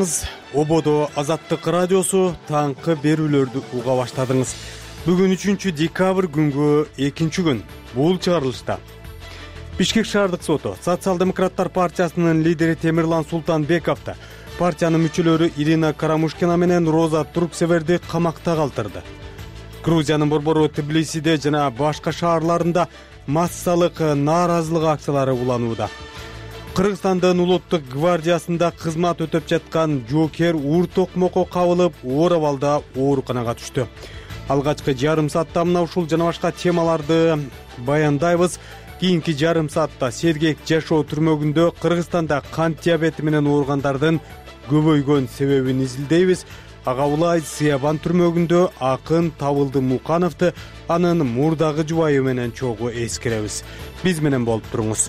саламатсыздарыңыз. Ободо Азаттык радиосу таңкы берүүлөрдү уга баштадыңыз. Бүгүн 3 декабрь күнгө 2-күн. Бул чыгарылышта Бишкек шаардык соту Социал-демократтар партиясынын лидери Темирлан Султанбековду, партиянын мүчөлөрү Ирина Карамушкина менен Роза Турксеверди камакта калтырды. Грузиянын борбору Тбилисиде жана башка шаарларында массалык нааразылык акциялары уланууда. Кыргызстандын улуттук гвардиясында кызмат өтөп жаткан жоокер Ур Токмокко кабылып, оор абалда ооруканага түштү. Алгачкы жарым саатта мына ушул жана башка темаларды баяндайбыз. Кийинки жарым саатта сергек жашоо түрмөгүндө Кыргызстанда кант диабети менен ооругандардын көбөйгөн себебин изилдейбиз. Ага улай Сыябан түрмөгүндө акын Табылды Мукановду анын мурдагы жубайы менен чогуу эскеребиз. Биз менен болуп туруңуз.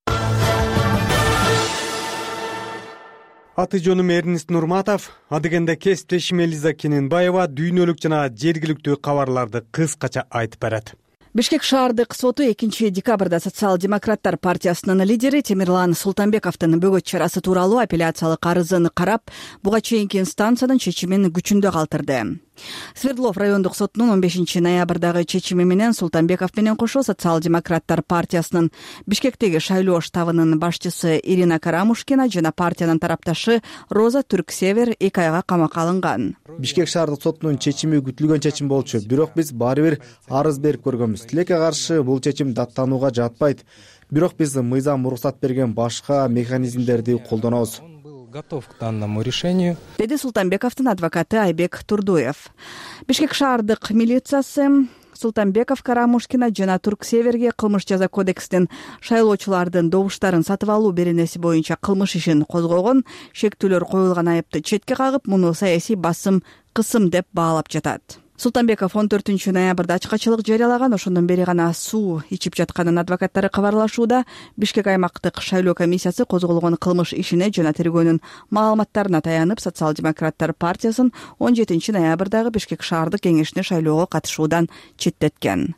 Аты жөнүм Эрнист Нурматов, адегенде кесиптешим Элиза Кененбаева дүйнөлүк жана жергиликтүү кабарларды кыскача айтып берет. Бишкек шаардык соту 2 декабрда Социал-демократтар партиясынын лидери Темирлан Султанбековдун бөгөт чарасы тууралуу апелляциялык арызын карап, буга чейинки инстанциянын чечимин күчүндө калтырды. Свердлов райондук сотунун 15 ноябрдагы чечими менен Султанбеков менен кошо Социал-демократтар партиясынын Бишкектеги шайлоо штабынын башчысы Ирина Карамушкина жана партиянын тарапташы Роза Турксевер 2 айга камакка алынган. Бишкек шаардык сотунун чечими күтүлгөн чечим болчу, бирок биз баары бир арыз берип көргөнбүз. Тилекке каршы бул чечим даттанууга жатпайт. Бирок биз мыйзам уруксат берген башка механизмдерди колдонобуз. Готов к данному решению. Деди Султанбековдун адвокаты Айбек Турдуев. Бишкек шаардык милициясы Султанбеков, Карамушкина жана Турксеверге кылмыш жаза кодексинин шайлоочулардын добуштарын сатып алуу беренеси боюнча кылмыш ишин козгогон, шектүүлөр коюлган айыпты четке кагып, муну саясий басым, кысым деп баалап жатат. Султанбеков 14 ноябрда ачкачылык жарыялаган, ошондон бери гана суу ичип жатканын адвокаттары кабарлашууда. Бишкек аймактык шайлоо комиссиясы козголгон кылмыш ишине жана тергөөнүн маалыматтарына таянып, Социал-демократтар партиясын 17 ноябрдагы Бишкек шаардык кеңешине шайлоого катышуудан четтеткен.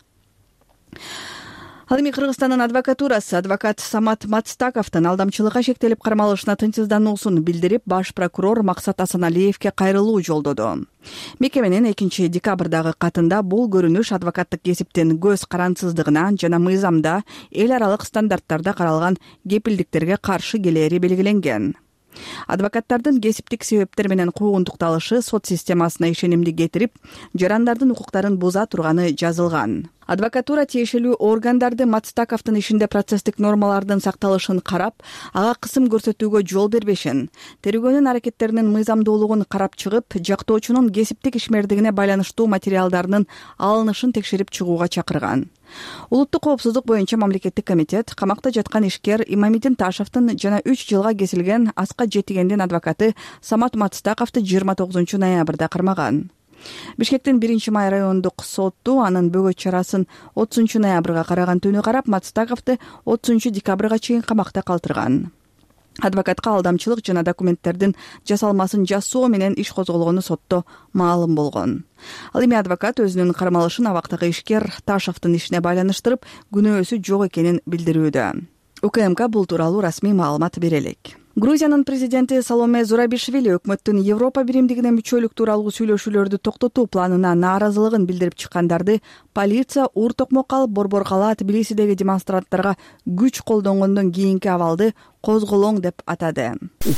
Ал эми Кыргызстандын адвокатурасы адвокат Самат Мацтаковдун алдамчылыкка шектелип кармалышына тынчсыздануусун билдирип, баш прокурор Максат Асаналиевге кайрылуу жолдоду. Мекеменин 2 декабрдагы катында бул көрүнүш адвокаттык кесиптин көз карансыздыгына жана мыйзамда эл аралык стандарттарда каралган кепилдиктерге каршы келери белгиленген. Адвокаттардын кесиптик себептер менен куугунтукталышы сот системасына ишенимди кетирип, жарандардын укуктарын буза турганы жазылган. Адвокатура тиешелүү органдарды Мацтаковдун ишинде процесстик нормалардын сакталышын карап, ага кысым көрсөтүүгө жол бербешин, тергөөнүн аракеттеринин мыйзамдуулугун карап чыгып, жактоочунун кесиптик ишмердигине байланыштуу материалдарынын алынышын текшерип чыгууга чакырган. Улуттук коопсуздук боюнча мамлекеттик комитет камакта жаткан ишкер Имамидин Ташевдин жана 3 жылга кесилген Аска Жетигендин адвокаты Самат Мацтаковду 29 ноябрда кармаган. Бишкектин 1-май райондук соту анын бөгөт чарасын 30 ноябрга караган түнү карап, Мацтаковду 30 декабрга чейин камакта калтырган. Адвокатка алдамчылык жана документтердин жасалмасын жасоо менен иш козголгону сотто маалым болгон. Ал эми адвокат өзүнүн кармалышын абактагы ишкер Ташевдин ишине байланыштырып, күнөөсү жок экенин билдирүүдө. УКМК бул тууралуу расмий маалымат бере элек. Грузиянын президенти Саломе Зурабишвили өкмөттүн Европа биримдигине мүчөлүк тууралуу сүйлөшүүлөрдү токтотуу планына нааразылыгын билдирип чыккандарды полиция Ур Токмокко алып борборгала Тбилисидеги демонстранттарга күч колдонгондон кийинки абалды козголоң деп атады.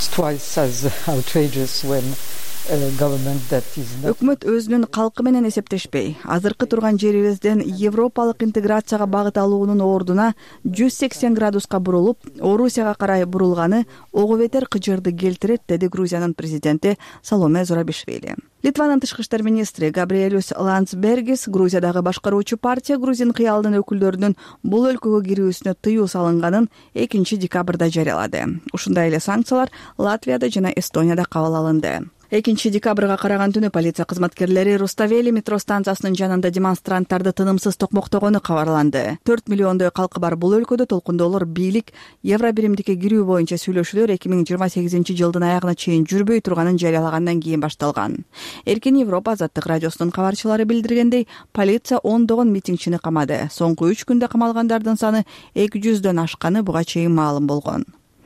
Өкмөт өзүнүн калкы менен эсептешпей, азыркы турган жерибизден европалык интеграцияга багыт алуунун ордуна 180 градуска бурулуп, Орусияга карай бурулганы ого бетер кыжырды келтирет, деди Грузиянын президенти Саломе Зурабишвили. Литванын тышкы иштер министри Габриэлюс Ландсбергис Грузиядагы башкаруучу партия Грузин кыялдын өкүлдөрүнүн бул өлкөгө кирүүсүнө тыюу салынганын 2 декабрда жарыялады. Ушундай эле санкциялар Латвияда жана Эстонияда кабыл алынды. 2 декабрга караган түнү полиция кызматкерлери Руставели метро станциясынын жанында демонстранттарды тынымсыз токмоктогону кабарланды. 4 миллиондой калкы бар бул өлкөдө толкундоолор бийлик Евро биримдикке кирүү боюнча сүйлөшүүлөр 2028 жылдын аягына чейин жүрбөй турганын жарыялагандан кийин башталган. Эркин Европа Азаттык радиосунун кабарчылары билдиргендей, полиция ондогон митингчини камады. Соңку 3 күндө камалгандардын саны 200дөн ашканы буга чейин маалым болгон.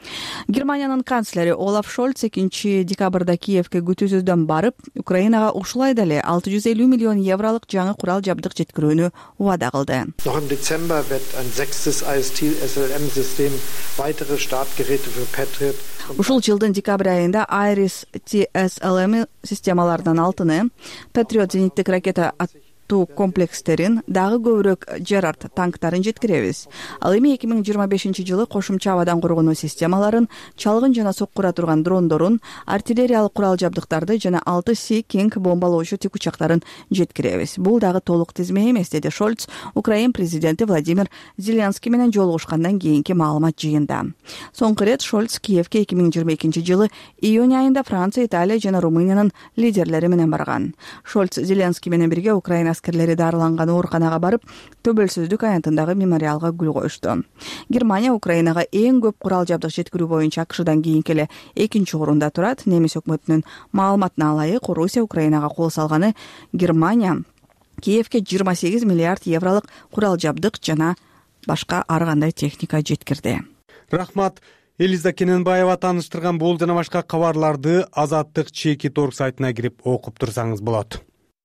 Германиянын канцлери Олаф Шольц 2-декабрда Киевке күтүүсүздөн барып, Украинага ушулай деле 650 миллион евролук жаңы курал жабдык жеткирүүнү убада кылды. Noch im Dezember wird ein 6. ISLM-System, weitere Startgeräte für Patriot. Ушул жылдын декабрь айында Iris TSLM системаларынан алтыны, Patriot зениттик ракета комплекстерин, дагы көбүрөөк Gerard танктарын жеткиребиз. Ал эми 2025-жылы кошумча абадан коргонуу системаларын, чалгын жана соккура турган дрондорун, артиллериялык курал жабдыктарды жана 6 кеңк бомбалоочу тикучактарын жеткиребиз. Бул дагы толук тизме эмес, деди Шольц Украин президенти Владимир Зеленский менен жолугушкандан кийинки маалымат жыйында. Соңку ирет Шольц Киевке 2022-жылы июнь айында Франция, Италия жана Румыниянын лидерлери менен барган. Шольц Зеленский менен бирге Украина аскерлери дарыланган ооруканага барып, Төбөлсөздүк аянтындагы мемориалга гүл коюшту. Германия Украинага эң көп курал жабдык жеткирүү боюнча АКШдан кийинки эле 2-орунда турат. Немис өкмөтүнүн маалыматына ылайык, Орусия Украинага кол салганы Германия Киевке 28 миллиард евролук курал жабдык жана башка ар кандай техника жеткирди. Рахмат. Элиза Кененбаева тааныштырган бул жана башка кабарларды Азаттык Чеки.org сайтына кирип окуп турсаңыз болот.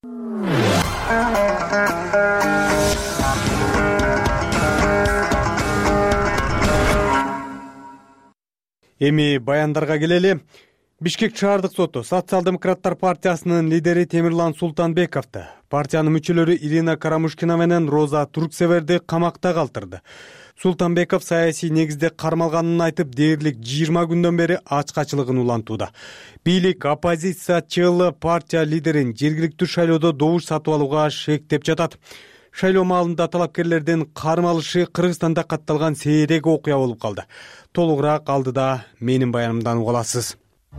Эми баяндарга келели. Бишкек шаардык соту Социал-демократтар партиясынын лидери Темирлан Султанбековду, партиянын мүчөлөрү Ирина Карамушкина менен Роза Турксеверди камакта калтырды. Султанбеков саясий негизде кармалганын айтып, дээрлик 20 күндөн бери ачкачылыгын улантууда. Бийлик оппозициячыл партия лидерин жергиликтүү шайлоодо добуш сатып алууга шектеп жатат. Шайлоо маалында талапкерлердин кармалышы Кыргызстанда катталган сейрек окуя болуп калды. Толугураак алдыда менин баянымдан уга аласыз.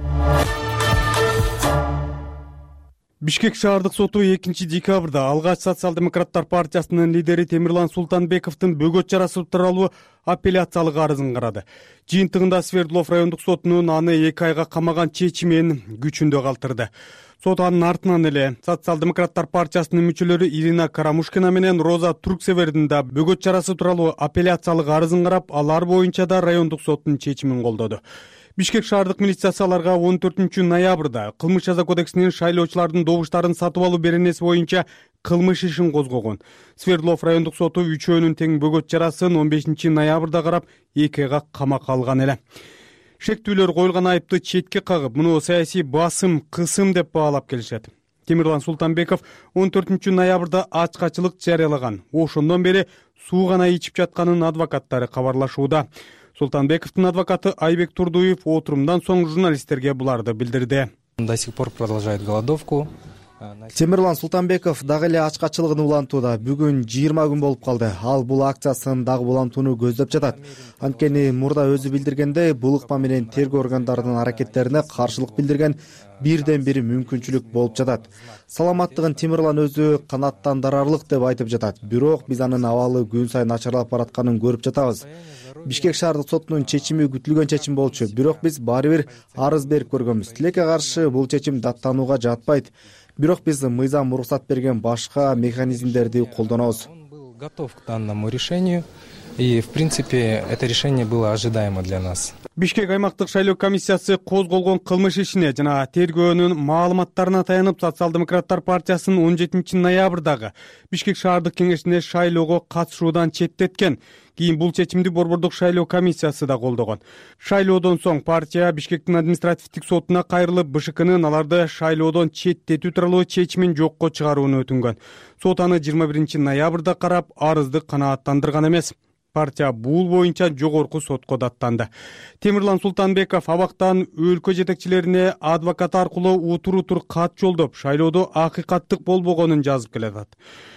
Бишкек шаардык соту 2-декабрда алгач Социал-демократтар партиясынын лидери Темирлан Султанбековдун бөгөт чарасы тууралуу апелляциялык арызын карады. Жыйынтыгында Свердлов райондук сотунун аны 2 айга камаган чечимин күчүндө калтырды. Сот анын артынан эле Социал-демократтар партиясынын мүчөлөрү Ирина Карамушкина менен Роза Турксевердин да бөгөт чарасы тууралуу апелляциялык арызын карап, алар боюнча да райондук соттун чечимин колдоду. Бишкек шаардык милициясы аларга 14-ноябрда кылмыш жаза кодексинин шайлоочулардын добуштарын сатып алуу беренеси боюнча кылмыш ишин козгогон. Свердлов райондук соту үчөөнүн тең бөгөт чарасын 15-ноябрда карап, 2 айга камакка алган эле. Шектүүлөр коюлган айыпты четке кагып, муну саясий басым, кысым деп баалап келишет. Темирлан Султанбеков 14-ноябрда ачкачылык жарыялаган. Ошондон бери суу гана ичип жатканын адвокаттары кабарлашууда. Султанбековдун адвокаты Айбек Турдуев отурумдан соң журналисттерге буларды билдирди. До сих пор продолжает голодовку. Темирлан Султанбеков дагы эле ачкачылыгын улантууда. Бүгүн 20 күн болуп калды. Ал бул акциясын дагы улантууну көздөп жатат. Анткени мурда өзү билдиргендей, бул ыкма менен тергөө органдарынын аракеттерине каршылык билдирген бирден бири мүмкүнчүлүк болуп жатат. Саламаттыгын Темирлан өзү канаттандырарлык деп айтып жатат. Бирок биз анын абалы күн сайын начарлап баратканын көрүп жатабыз. Бишкек шаардык сотунун чечими күтүлгөн чечим болчу. Бирок биз баары бир арыз берип көргөнбүз. Тилекке каршы бул чечим даттанууга жатпайт. Бирок биз мыйзам уруксат берген башка механизмдерди колдонобуз. Он был готов к данному решению, и в принципе это решение было ожидаемо для нас. Бишкек аймактык шайлоо комиссиясы козголгон кылмыш ишине жана тергөөнүн маалыматтарына таянып Социал-демократтар партиясынын 17-ноябрдагы Бишкек шаардык кеңешине шайлоого катышуудан четтеткен. Кийин бул чечимди Борбордук шайлоо комиссиясы да колдогон. Шайлоодон соң партия Бишкектин административдик сотуна кайрылып, БШКнын аларды шайлоодон четтетүү тууралуу чечимин жокко чыгарууну өтүнгөн. Сот аны 21-ноябрда карап, арызды канааттандырган эмес. Партия бул боюнча жогорку сотко даттанды. Темирлан Султанбеков абактан өлкө жетекчилерине адвокат аркылуу утур кат жолдоп, шайлоодо акыйкаттык болбогонун жазып келатат.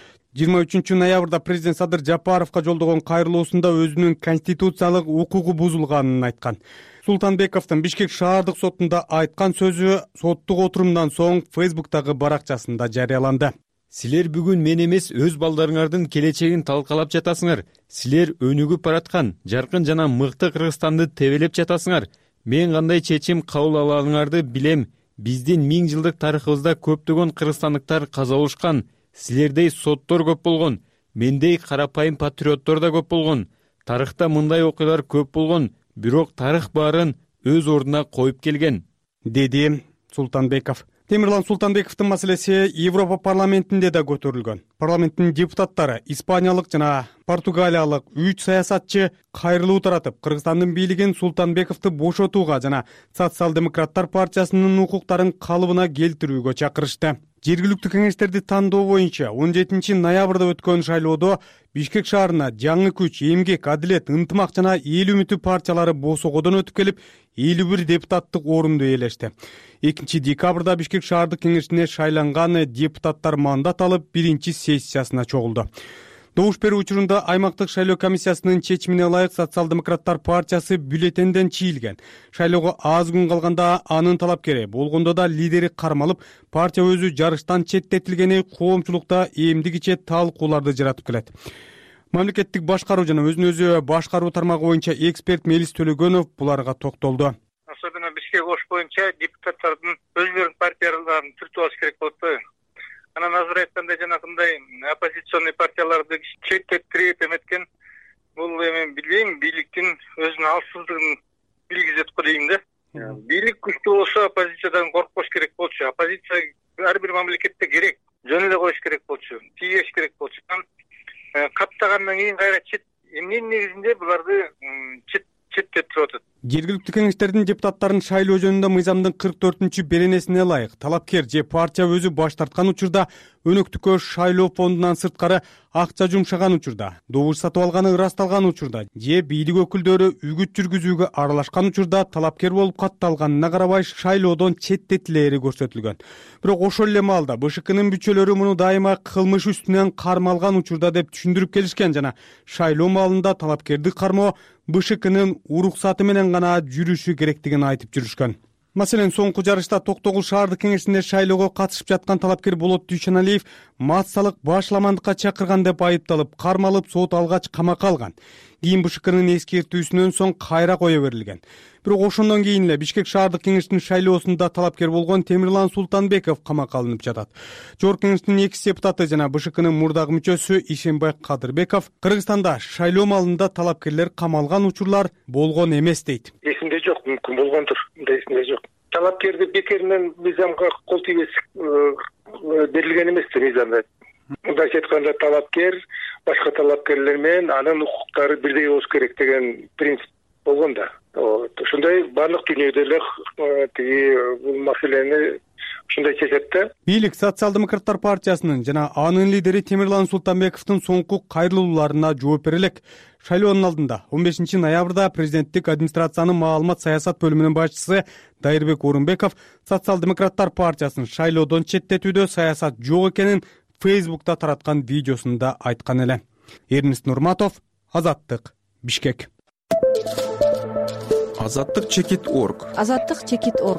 23-ноябрда президент Садыр Жапаровго жолдогон кайрылуусунда өзүнүн конституциялык укугу бузулганын айткан. Султанбековдун Бишкек шаардык сотунда айткан сөзү соттук отурумдан соң Facebook'тагы баракчасында жарыяланды. Силер бүгүн мен эмес өз балдарыңардын келечегин талкалап жатасыңар. Силер өнүгүп бараткан, жаркын жана мыкты Кыргызстанды тебелеп жатасыңар. Мен кандай чечим кабыл алганыңарды билем. Биздин 1000 жылдык тарыхыбызда көптөгөн кыргызстандыктар каза болушкан. Силердей соттор көп болгон. Мендей карапайым патриоттор да көп болгон. Тарыхта мындай окуялар көп болгон. бирок тарых баарын өз ордуна коюп келген, деди Султанбеков. Темирлан Султанбековдун маселеси Европа парламентинде да көтөрүлгөн. Парламенттин депутаттары испаниялык жана португалиялык 3 саясатчы кайрылуу таратып, Кыргызстандын бийлигин Султанбековду бошотууга жана Социал-демократтар партиясынын укуктарын калыбына келтирүүгө чакырышты. Жергиликтүү кеңештерди тандоо боюнча 17 ноябрда өткөн шайлоодо Бишкек шаарына жаңы күч, эмгек, адилет, ынтымак жана эл үмүтү партиялары босогодон өтүп келип, 51 депутаттык орунду ээлешти. 2 декабрда Бишкек шаардык кеңешине шайланган депутаттар мандат алып, 1-сессиясына чогулду. Добуш берүү учурунда аймактык шайлоо комиссиясынын чечимине ылайык Социал-демократтар партиясы бюллетенден чийилген. Шайлоого аз күн калганда анын талапкери болгондо да лидери кармалып, партия өзү жарыштан четтетилгени коомчулукта эмдигиче талкууларды жаратып келет. Мамлекеттик башкаруу жана өзүн өзү башкаруу тармагы боюнча эксперт Мелис Төлөгөнов буларга токтолду. Особенно Бишкек ош боюнча депутаттардын өзүлөрүнүн партияларын түртүп алыш керек болот. Анан азыр айткандай жанагындай оппозиционный партияларды четтетирип эметкен, бул эми билбейм, бийликтин өзүнүн алсыздыгын билгизет го дейм да. Бийлик күчтүү болсо оппозициядан коркпош керек болчу. Оппозиция ар бир мамлекетте керек, жөн эле коюш керек болчу, тийгеш керек болчу. Каттагандан кийин кайра эмненин негизинде буларды четтетип атат. Жергиликтүү кеңештердин депутаттарын шайлоо жөнүндө мыйзамдын 44-беренесине ылайык талапкер же партия өзү баш тарткан учурда, өнөктүккө шайлоо фондунан сырткары акча жумшаган учурда, добуш сатып алганы ырасталган учурда же бийлик өкүлдөрү үгүт жүргүзүүгө аралашкан учурда талапкер болуп катталганына карабай шайлоодон четтетилери көрсөтүлгөн. Бирок ошол эле маалда БШКнын бүчөлөрү муну дайыма кылмыш үстүнөн кармалган учурда деп түшүндүрүп келишкен жана шайлоо маалында талапкерди кармоо БШКнын уруксаты менен гана жүрүшү керектигин айтып жүрүшкөн. Маселен, соңку жарышта Токтогул шаардык кеңешинде шайлоого катышып жаткан талапкер Болот Дүйшөналиев массалык башламандыкка чакырган деп айыпталып, кармалып, сот алгач камакка алган. Кийин БШКнын эскертүүсүнөн соң кайра кое берилген. Бирок ошондон кийин эле Бишкек шаардык кеңешинин шайлоосунда талапкер болгон Темирлан Султанбеков камакка алынып жатат. Жогорку кеңештин 2 депутаты жана БШКнын мурдагы мүчөсү Ишенбай Кадырбеков Кыргызстанда шайлоо маалында талапкерлер камалган учурлар болгон эмес дейт. Эсимде жок, мүмкүн болгондур, эсимде жок. Талапкерди бекеринен мыйзамга кол тийбестик берилген эмес мыйзамда. Мындайча айтканда талапкер башка талапкерлер менен анын укуктары бирдей болуш керек деген принцип болгон да. Ошондой баардык дүйнөдө эле бул маселени ушундай чечет да. Бийлик Социал-демократтар партиясынын жана анын лидери Темирлан Султанбековдун соңку кайрылууларына жооп бере элек. Шайлоонун алдында 15 ноябрда президенттик администрациянын маалымат саясат бөлүмүнүн башчысы Дайырбек Орунбеков Социал-демократтар партиясын шайлоодон четтетүүдө саясат жок экенин Фейсбукта тараткан видеосунда айткан эле. Эрнест Нурматов, Азаттык, Бишкек. Азаттык-чекит.org. Азаттык-чекит.org.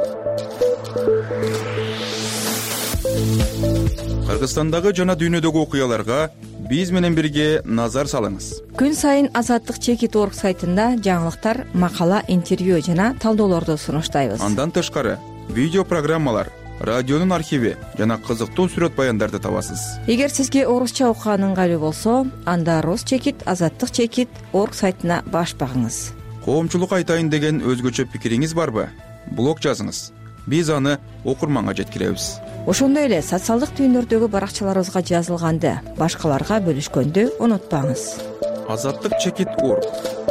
Кыргызстандагы жана дүйнөдөгү окуяларга биз менен бирге назар салыңыз. Күн сайын Азаттык-чекит.org сайтында жаңылыктар, макала, интервью жана талдоолорду сунуштайбыз. Андан тышкары видео программалар, радионун архиви жана кызыктуу сүрөт баяндарды табасыз. Эгер сизге орусча окуган ыңгайлуу болсо, анда Рус-чекит, Азаттык-чекит.org сайтына баш багыңыз. Коомчулукка айтайын деген өзгөчө пикириңиз барбы? Блог жазыңыз. Биз аны окурманга жеткиребиз. Ошондой эле социалдык түйүндөрдөгү баракчаларыбызга жазылганды башкаларга бөлүшкөндү унутпаңыз. Азаттык-чекит.org.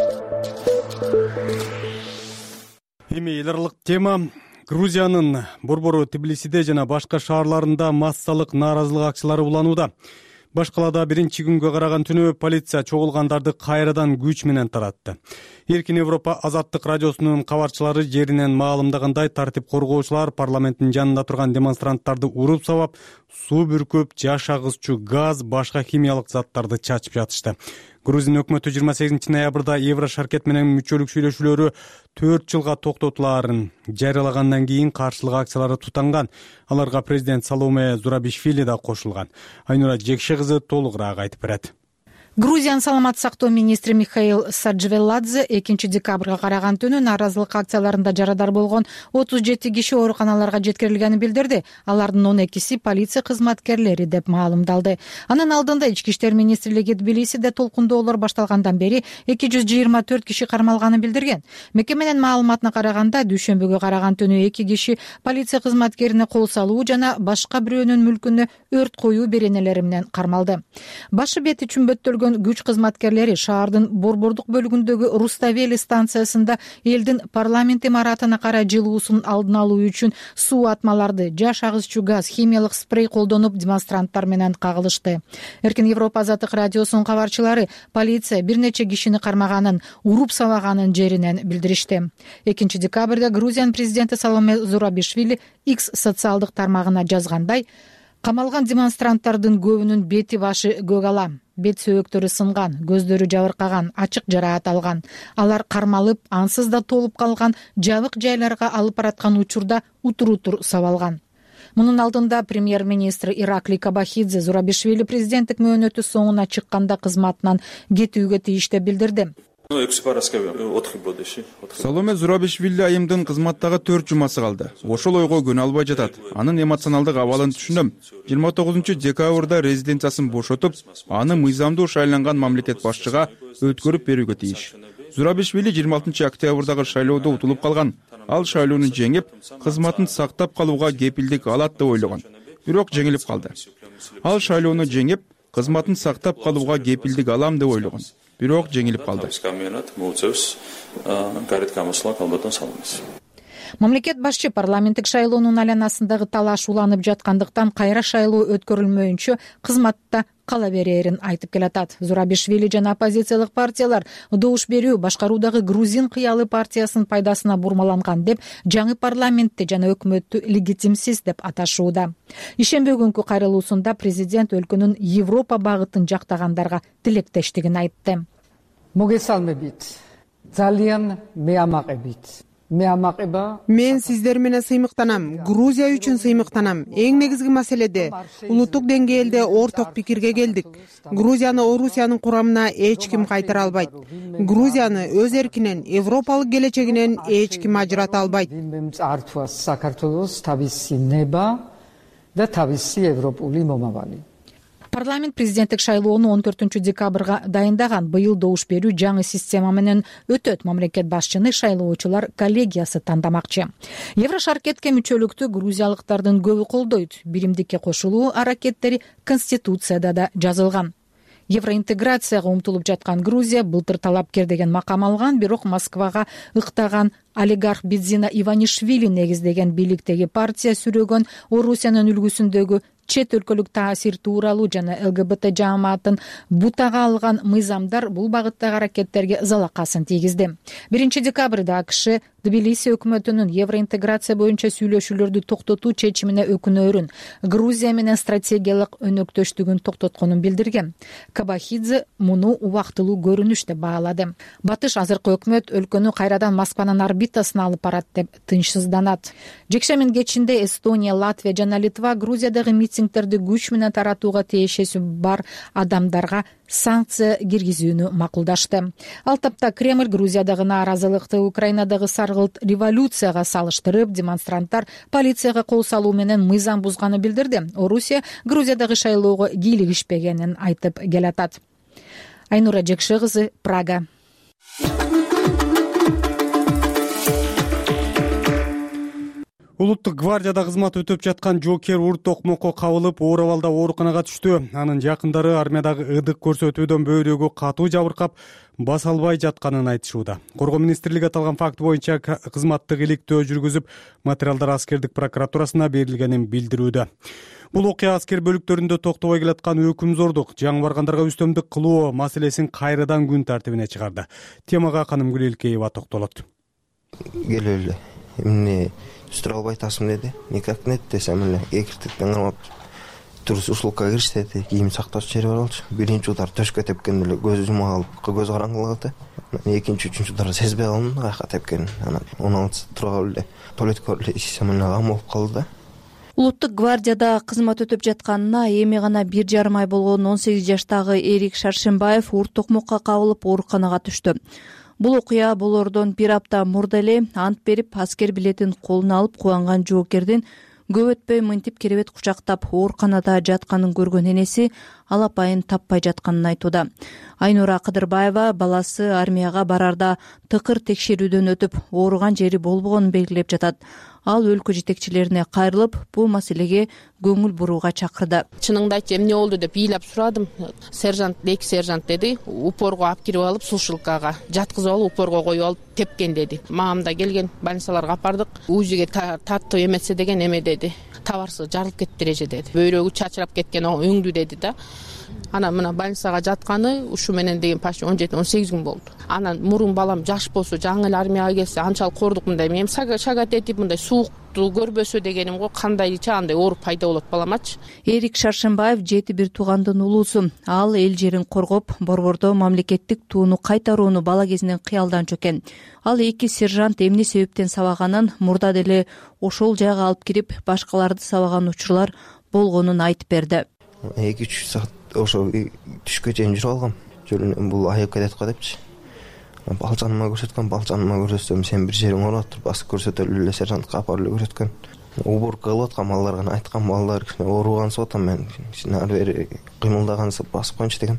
Эми эл аралык тема. Грузиянын борбору Тбилисиде жана башка шаарларында массалык нааразылык акциялары уланууда. Башкалада биринчи күнгө караган түнү полиция чогулгандарды кайрадан күч менен таратты. Эркин Европа Азаттык радиосунун кабарчылары жеринен маалымдагандай, тартип коргоочулар парламенттин жанында турган демонстранттарды уруп сабап, суу бүркүп, жаш агызчу газ, башка химиялык заттарды чачып жатышты. Грузин өкмөтү 28 ноябрда Еврошаркет менен мүчөлүк сүйлөшүүлөрү 4 жылга токтотулаарын жарыялагандан кийин каршылык акциялары тутанган. Аларга президент Саломе Зурабишвили да кошулган. Айнура Жекше кызы толугураак айтып берет. Грузиянын саламаттык сактоо министри Михаил Саджвеладзе 2-декабрга караган түнү нааразылык акцияларында жарадар болгон 37 киши ооруканаларга жеткирилгенин билдирди. Алардын 12-си полиция кызматкерлери деп маалымдалды. Анын алдында Ички иштер министрлиги Тбилисиде толкундоолор башталгандан бери 224 киши кармалганын билдирген. Мекеменин маалыматына караганда, дүйшөмбүгө караган түнү 2 киши полиция кызматкерине кол салуу жана башка бирөөнүн мүлкүнө өрт коюу беренелери менен кармалды. Башы бети чүмбөттөлгөн күч кызматкерлери шаардын борбордук бөлүгүндөгү Руставели станциясында элдин парламент имаратына карай жылуусун алдын алуу үчүн суу атмаларды, жаш агызчу газ, химиялык спрей колдонуп демонстранттар менен кагылышты. Эркин Европа Азаттык радиосунун кабарчылары полиция бир нече кишини кармаганын, уруп салаганын жеринен билдиришти. 2-декабрда Грузиянын президенти Саломе Зурабишвили X социалдык тармагына жазгандай: камалган демонстранттардын көбүнүн бети башы көк ала, бет сөөктөрү сынган, көздөрү жабыркаган, ачык жараат алган. Алар кармалып, ансыз да толуп калган жабык жайларга алып бараткан учурда утур сабалган. Мунун алдында премьер-министр Ираклий Кабахидзе Зурабишвили президенттик мөөнөтү соңуна чыкканда кызматынан кетүүгө тийиш деп билдирди. Саломе Зурабишвили айымдын кызматтагы 4 жумасы калды. Ошол ойго көнө албай жатат. Анын эмоционалдык абалын түшүнөм. 29-декабрда резиденциясын бошотуп, аны мыйзамдуу шайланган мамлекет башчыга өткөрүп берүүгө тийиш. Зурабишвили 26-октябрдагы шайлоодо утулуп калган. Ал шайлоону жеңип, кызматын сактап калууга кепилдик алат деп ойлогон. Бирок жеңилип калды. Ал шайлоону жеңип, кызматын сактап калууга кепилдик алам деп ойлогон. Бирок жеңилип калды. Мамлекет башчы парламенттик шайлоонун айланасындагы талаш уланып жаткандыктан кайра шайлоо өткөрүлмөйүнчө кызматта кала берээрин айтып келатат. Зурабишвили жана оппозициялык партиялар добуш берүү башкаруудагы Грузин кыялы партиясынын пайдасына бурмаланган деп жаңы парламентти жана өкмөттү легитимсиз деп аташууда. Ишемби күнкү кайрылуусунда президент өлкөнүн Европа багытын жактагандарга тилектештигин айтты. Мен сиздер менен сыймыктанам, Грузия үчүн сыймыктанам. Эң негизги маселеде улуттук деңгээлде орток пикирге келдик. Грузияны Орусиянын курамына эч ким кайтара албайт. Грузияны өз эркинен, европалык келечегинен эч ким ажырата албайт. Парламент президенттик шайлоону 14-декабрга дайындаган. Быйыл добуш берүү жаңы система менен өтөт. Мамлекет башчыны шайлоочулар коллегиясы тандамакчы. Еврошаркетке мүчөлүктү грузиялыктардын көбү колдойт. Биримдикке кошулуу аракеттери Конституцияда да жазылган. Евроинтеграцияга умтулуп жаткан Грузия былтыр талапкер деген макам алган, бирок Москвага ыктаган олигарх Бидзина Иванишвили негиздеген бийликтеги партия сүрөгөн Орусиянын үлгүсүндөгү чет өлкөлүк таасир тууралуу жана ЛГБТ жаамаатын бутага алган мыйзамдар бул багыттагы аракеттерге залакасын тийгизди. 1-декабрда АКШ Тбилиси өкмөтүнүн евроинтеграция боюнча сүйлөшүүлөрдү токтотуу чечимине өкүнөөрүн, Грузия менен стратегиялык өнөктөштүгүн токтотконун билдирген. Кабахидзе муну убактылуу көрүнүш деп баалады. Батыш азыркы өкмөт өлкөнү кайрадан Москванын орбитасына алып барат деп тынчсызданат. Жекшемин кечинде Эстония, Латвия жана Литва Грузиядагы митингдерди күч менен таратууга тиешеси бар адамдарга санкция киргизүүнү макулдашты. Ал тапта Кремль Грузиядагы нааразылыкты Украинадагы саргылт революцияга салыштырып, демонстранттар полицияга кол салуу менен мыйзам бузганы билдирди. Орусия Грузиядагы шайлоого кийлигишпегенин айтып келатат. Айнура Жекше кызы, Прага. Улуттук гвардияда кызмат өтөп жаткан жокер урт токмокко кабылып, оор абалда ооруканага түштү. Анын жакындары армиядагы ырдык көрсөтүүдөн бөйрөгү катуу жабыркап, баса албай жатканын айтышууда. Коргоо министрлиги аталган факт боюнча кызматтык иликтөө жүргүзүп, материалдар аскердик прокуратурасына берилгенин билдирүүдө. Бул окуя аскер бөлүктөрүндө токтобой келаткан өкүмзордук, жаңы баргандарга үстөмдүк кылуу маселесин кайрадан күн тартибине чыгарды. Темага Канымгүл Элкеева токтолот. Келеле, эмне түстүрө албай атасым деди. Никак нет десем эле экиртиктен кармап турус услугка кириш деди. Кийим сактоочу жери бар болчу. Биринчи удар төшкө тепкен эле көз жума алып, көз караңгы калды. Экинчи, үчүнчү удар сезбей калдым, каяка тепкен. Анан 16 тура эле туалетке эле ишсем эле кам болуп калды да. Улуттук гвардияда кызмат өтүп жатканына эми гана 1,5 ай болгон 18 жаштагы Эрик Шаршенбаев урт токмокко кабылып ооруканага түштү. Бул окуя болордон бир апта мурда эле ант берип аскер билетин колуна алып кубанган жоокердин көп өтпөй мынтип керебет кучактап ооруканада жатканын көргөн энеси алапайын таппай жатканын айтууда. Айнура Кыдырбаева баласы армияга барарда тыкыр текшерүүдөн өтүп ооруган жери болбогонун белгилеп жатат. Ал өлкө жетекчилерине кайрылып, бул маселеге көңүл бурууга чакырды. Чыныңды айтчы, эмне болду деп ыйлап сурадым. Сержант, эки сержант деди, упорго алып кирип алып, сушилкага жаткызып алып, упорго коюп алып тепкен деди. Мамамда келген больницаларга апардык. УЗИге тартып эметсе деген эме деди. Табарсы жарылып кетти эреже деди. Бөйрөгү чачырап кеткен, өңдү деди да. Анан мына больницага жатканы ушу менен деген почти 17-18 күн болду. Анан мурун балам жаш болсо, жаңы эле армияга келсе, анчалык кордук мындай. Мен шагат этип мындай суукту көрбөсө дегеним го, кандайча андай ооруп пайда болот баламачы. Эрик Шаршенбаев 7 туугандын улуусу. Ал эл жерин коргоп, борбордо мамлекеттик тууну кайтарууну бала кезинен кыялданчу экен. Ал 2 сержант эмне себептен сабаганын мурда деле ошол жайга алып кирип, башкаларды сабаган учурлар болгонун айтып берди. 2-3 саат ошо түшкө чейин жүрүп алгам. Жолун бул айып кетет го депчи. Балжаныма көрсөтсөм, сен бир жериң ооруп атып, басып көрсөтөлү эле сержантка апарып эле көрсөткөн. Убурка кылып аткан балдарга айткан, балдар ооругансы атам, мен ары бери кыймылдагансы басып коюнчу деген.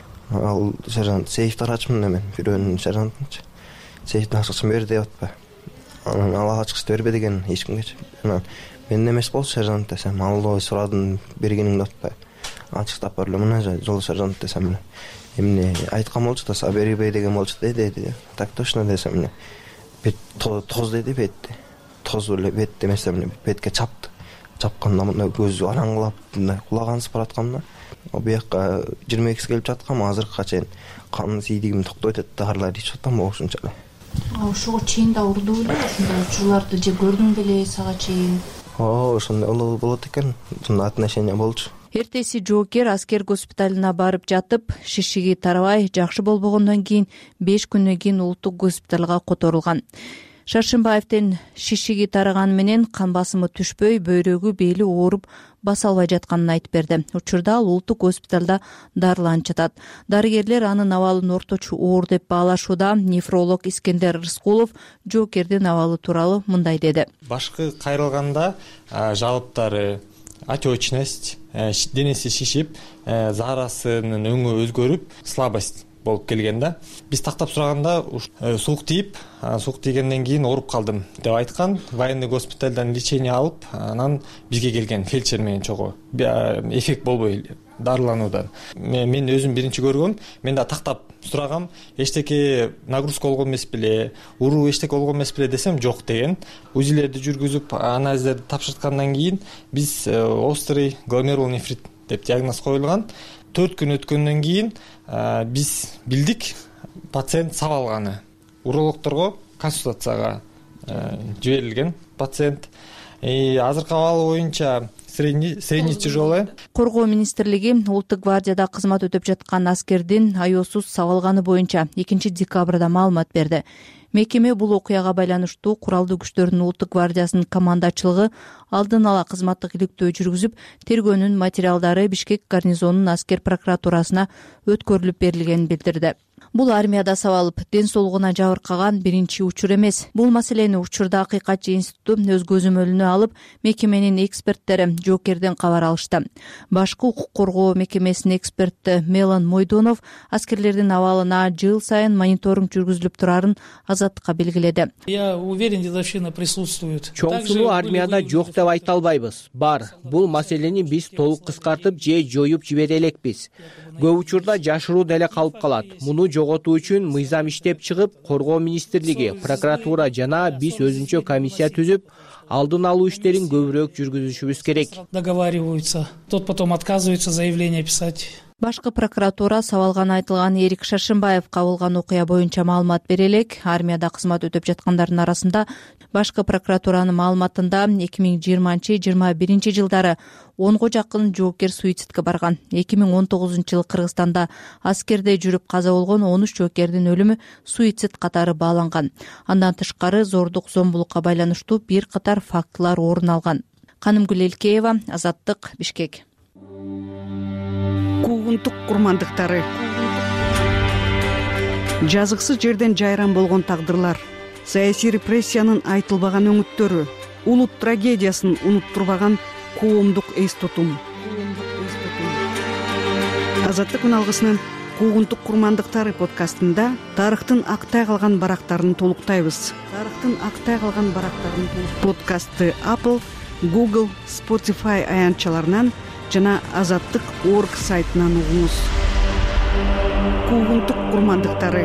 Ал сержант сейфти ачмын мен, бирөөнүн сержантынчы. Сейфти ачкычын бер деп атпа. Анан ал ачкычты бербе деген эч кимгечи. Анан мен эмес болчу сержант десем, аллой сурадым, бергениңди атпай. Ачыктап бер эле мына жол сержант десем, эмне айткан болчу да, бербей деген болчу деди. Так точно десем, бет тоз деди, бетти. Тоз эле бет демесем, бетке чапты. Чапканда мындай көзү араңгылап, мындай кулагансып бараткам да. Бияка 22 келип жаткам, азыркыга чейин кан сийдигим токтой атат, дарылар ичип атам ошончо эле. Ошого чейин да урду беле, ушундай учурларды же көрдүң беле сага чейин? Ошондой болот экен, ушундай отношение болчу. Эртеси жоокер аскер госпиталына барып жатып, шишиги тарабай жакшы болбогондон кийин 5 күндөн кийин улуттук госпиталга которулган. Шаршенбаевдин шишиги тараганы менен кан басымы түшпөй, бөйрөгү бели ооруп, баса албай жатканын айтып берди. Учурда ал улуттук госпиталда дарыланып жатат. Дарыгерлер анын абалын орточо оор деп баалашууда. Нефролог Искендер Рыскулов жоокердин абалы тууралуу мындай деди. Башкы кайрылганда жалыптары, отечность, денеси шишип, заарасынын өңү өзгөрүп, слабость болуп келген да. Биз тактап сураганда суук тийип, суук тийгенден кийин ооруп калдым деп айткан. Военный госпиталдан лечение алып, анан бизге келген фельдшер менен чогуу. Эффект болбой дарылануудан. Мен өзүм биринчи көргөм. Мен да тактап сурагам, эчтеке нагрузка болгон эмес беле, уруу эчтеке болгон эмес беле десем, жок деген. УЗИлерди жүргүзүп, анализдерди тапшырткандан кийин биз острый гломерулонефрит деп диагноз коюлган. 4 күн өткөндөн кийин биз билдик пациент сабалганы. Урологторго консультацияга жиберилген пациент. Азыркы абалы боюнча средний тяжелый. Коргоо министрлиги улуттук гвардияда кызмат өтүп жаткан аскердин аюусуз сабалганы боюнча 2 декабрда маалымат берди. Мекеме бул окуяга байланыштуу куралдуу күчтөрдүн улуттук гвардиясынын командачылыгы алдын ала кызматтык иликтөө жүргүзүп, тергөөнүн материалдары Бишкек гарнизонунун аскер прокуратурасына өткөрүлүп берилгенин билдирди. Бул армияда сабалып, ден соолугуна жабыркаган биринчи учур эмес. Бул маселени учурда Акыйкатчы институту өз көзөмөлүнө алып, мекеменин эксперттери жоокерден кабар алышты. Башкы укук коргоо мекемесинин эксперти Мелан Мойдонов аскерлердин абалына жыл сайын мониторинг жүргүзүлүп турарын Азаттыкка белгиледи. Я уверен, дедовщина присутствует. Чоң сулуу армияда жок деп айта албайбыз. Бар. Бул маселени биз толук кыскартып же жоюп жибере элекпиз. Көп учурда жашыруу деле калып калат. Муну жоготуу үчүн мыйзам иштеп чыгып, Коргоо министрлиги, прокуратура жана биз өзүнчө комиссия түзүп, алдын алуу иштерин көбүрөөк жүргүзүшүбүз керек. Договариваются. Тот потом отказывается заявление писать. Башкы прокуратура сабалганы айтылган Эрик Шаршенбаев кабылган окуя боюнча маалымат бере элек. Армияда кызмат өтүп жаткандардын арасында башкы прокуратуранын маалыматында 2020-21 жылдары 10го жакын жоокер суицидке барган. 2019 жылы Кыргызстанда аскерде жүрүп каза болгон 13 жоокердин өлүмү суицид катары бааланган. Андан тышкары зордук, зомбулукка байланыштуу бир катар фактылар орун алган. Канымгүл Элкеева, Азаттык, Бишкек. Куугунтук курмандыктары. Жазыксыз жерден жайран болгон тагдырлар, саясий репрессиянын айтылбаган өңүттөрү, улут трагедиясын унуттурбаган коомдук эс тутум. Азаттык күн алгысынын Куугунтук курмандыктары подкастында тарыхтын актай калган барактарын толуктайбыз. Подкастты Apple, Google, Spotify аянтчаларынан жана Азаттык.org сайтынан угуңуз. Куугунтук курмандыктары.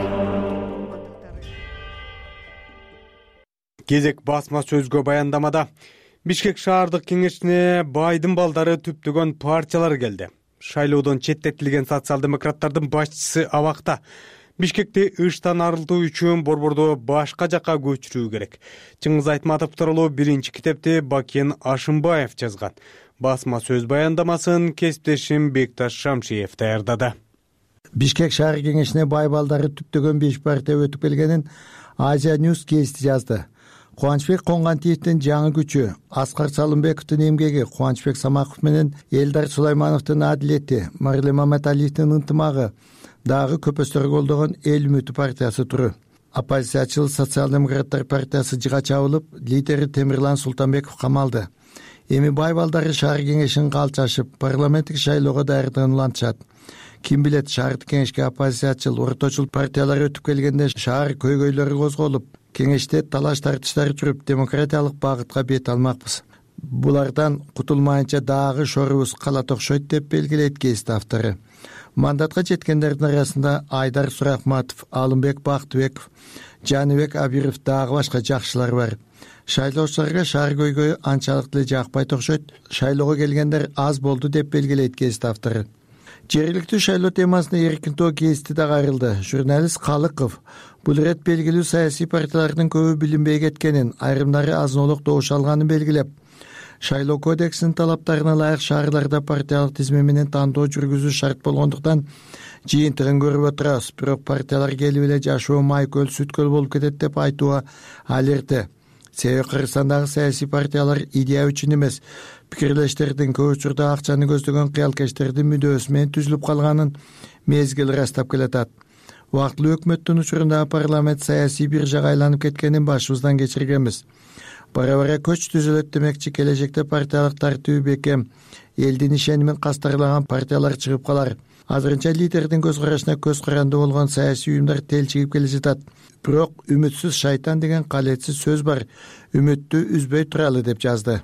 Кезек басма сөзгө баяндамада Бишкек шаардык кеңешине Байдын балдары түптөгөн партиялар келди. Шайлоодон четтетилген социал-демократтардын башчысы абакта. Бишкекти ыштан арылтуу үчүн борборду башка жакка көчүрүү керек. Чыңгыз Айтматов тууралуу биринчи китепти Бакен Ашымбаев жазган. Басма сөз баяндамасын кесиптешим Бекташ Шамшиев даярдады. Бишкек шаар кеңешине бай балдары түптөгөн 5 партия өтүп келгенин Азия Ньюс кести жазды. Кубанычбек Коңгантиевдин жаңы күчү, Аскар Салымбековдун эмгеги, Кубанычбек Самаков менен Элдар Сулаймановдун адилети, Марлен Маматалиевдин ынтымагы дагы көпөстөр колдогон Эл үмүтү партиясы туру. Оппозициячыл социал-демократтар партиясы жыга чабылып, лидери Темирлан Султанбеков камалды. Эми бай балдары шаар кеңешин калчашып, парламенттик шайлоого даярдыгын улантышат. Ким билет, шаардык кеңешке оппозициячыл, орточул партиялар өтүп келгенде шаар көйгөйлөрү козголуп, кеңеште талаш тартыштар жүрүп, демократиялык багытка бет алмакпыз. Булардан кутулмайынча дагы шорубуз калат окшойт деп белгилейт кест автору. Мандатка жеткендердин арасында Айдар Сурахматов, Алымбек Бактыбеков, Жаныбек Абиров дагы башка жакшылар бар. Шайлоочуларга шаар көйгөйү анчалык деле жакпайт окшойт. Шайлоого келгендер аз болду деп белгилейт кест автору. Жергиликтүү шайлоо темасына эркинтөө кести да кайрылды. Журналист Калыков бул ирет белгилүү саясий партиялардын көбү билинбей кеткенин, айрымдары азынолук добуш алганын белгилеп, шайлоо кодексинин талаптарына ылайык шаарларда партиялык тизме менен тандоо жүргүзүү шарт болгондуктан жыйынтыгын көрүп отурабыз. Бирок партиялар келип эле жашоо майкөл, сүткөл болуп кетет деп айтууга ал эрте. Себеби Кыргызстандагы саясий партиялар идея үчүн эмес, пикирлештердин көп учурда акчаны көздөгөн кыялкечтердин мүдөөсү менен түзүлүп калганын мезгил ырастап келатат. Убактылуу өкмөттүн учурунда парламент саясий биржага айланып кеткенин башыбыздан кечиргенбиз. Бара-бара көч түзүлөт демекчи, келечекте партиялык тартиби бекем, элдин ишенимин кастарлаган партиялар чыгып калар. Азырынча лидердин көз карашына көз каранды болгон саясий уюмдар телчигип келе жатат. Бирок үмүтсүз шайтан деген калетсиз сөз бар. Үмүттү үзбөй туралы деп жазды.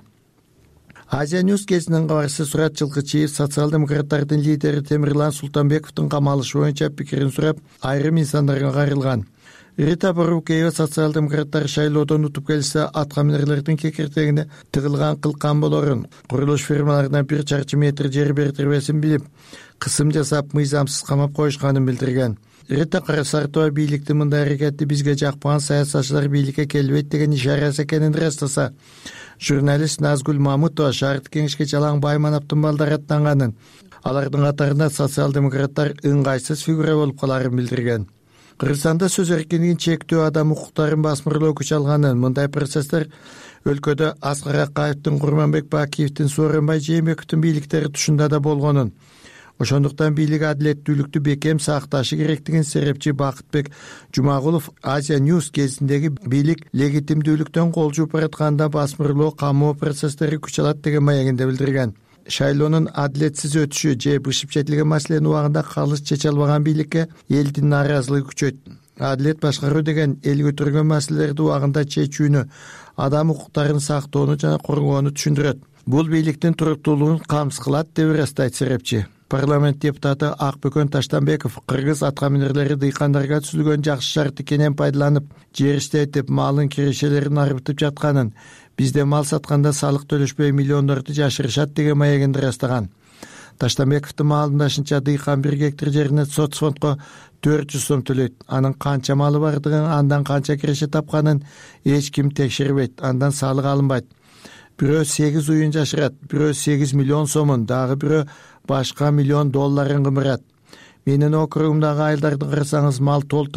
Азия Ньюс кезинин кабарчысы Сурат Жылкычиев социал-демократтардын лидери Темирлан Султанбековдун камалышы боюнча пикирин сурап, айрым инсандарга кайрылган. Рита Борукеева социал-демократтар шайлоодон утуп келсе, аткаминерлердин кекиртегине тыгылган кылкан болорун, курулуш фирмаларына 1 чарчы метр жер бертирбесин билип, кысым жасап, мыйзамсыз камап коюшканын билдирген. Рита Карасартова бийликтин мындай аракети бизге жакпаган саясатчылар бийликке келбейт деген ишарасы экенин ырастаса, журналист Назгүл Мамутова шаардык кеңешке жалаң бай манаптын балдары аттанганын, алардын катарында социал-демократтар ыңгайсыз фигура болуп каларын билдирген. Кыргызстанда сөз эркиндигин чектөө, адам укуктарын басмырлоо күч алганын, мындай процесстер өлкөдө Аскар Акаевдин, Курманбек Бакиевдин, Сооронбай Жээнбековдун бийликтери тушунда да болгонун. Ошондуктан бийлик адилеттүүлүктү бекем сакташы керектигин серепчи Бакытбек Жумагулов Азия Ньюс кезиндеги бийлик легитимдүүлүктөн кол жууп баратканда басмырлоо, камоо процесстери күч алат деген маегинде билдирген. Шайлоонун адилетсиз өтүшү же бышып жетилген маселени убагында калыс чече албаган бийликке элдин нааразылыгы күчөйт. Адилет башкаруу деген эл көтөргөн маселелерди убагында чечүүнү, адам укуктарын сактоону жана коргоону түшүндүрөт. Бул бийликтин туруктуулугун камсыз кылат деп ырастайт серепчи. Парламент депутаты Акбөкөн Таштанбеков кыргыз аткаминерлери дыйкандарга түзүлгөн жакшы шартты кенен пайдаланып, жер иштетип, малын кирешелерин арбытып жатканын, бизде мал сатканда салык төлөшпөй миллиондорду жашырышат деген маегинди ырастаган. Таштанбековдун маалындашынча дыйкан 1 гектар жерине соцфондко 400 сом төлөйт. Анын канча малы бардыгын, андан канча киреше тапканын эч ким текшербейт, андан салык алынбайт. Бирөө 8 уюн жашырат, бирөө 8 миллион сомун, дагы бирөө башка $1 миллион кымырат. Менин округумдагы айылдарды карасаңыз, мал толтура.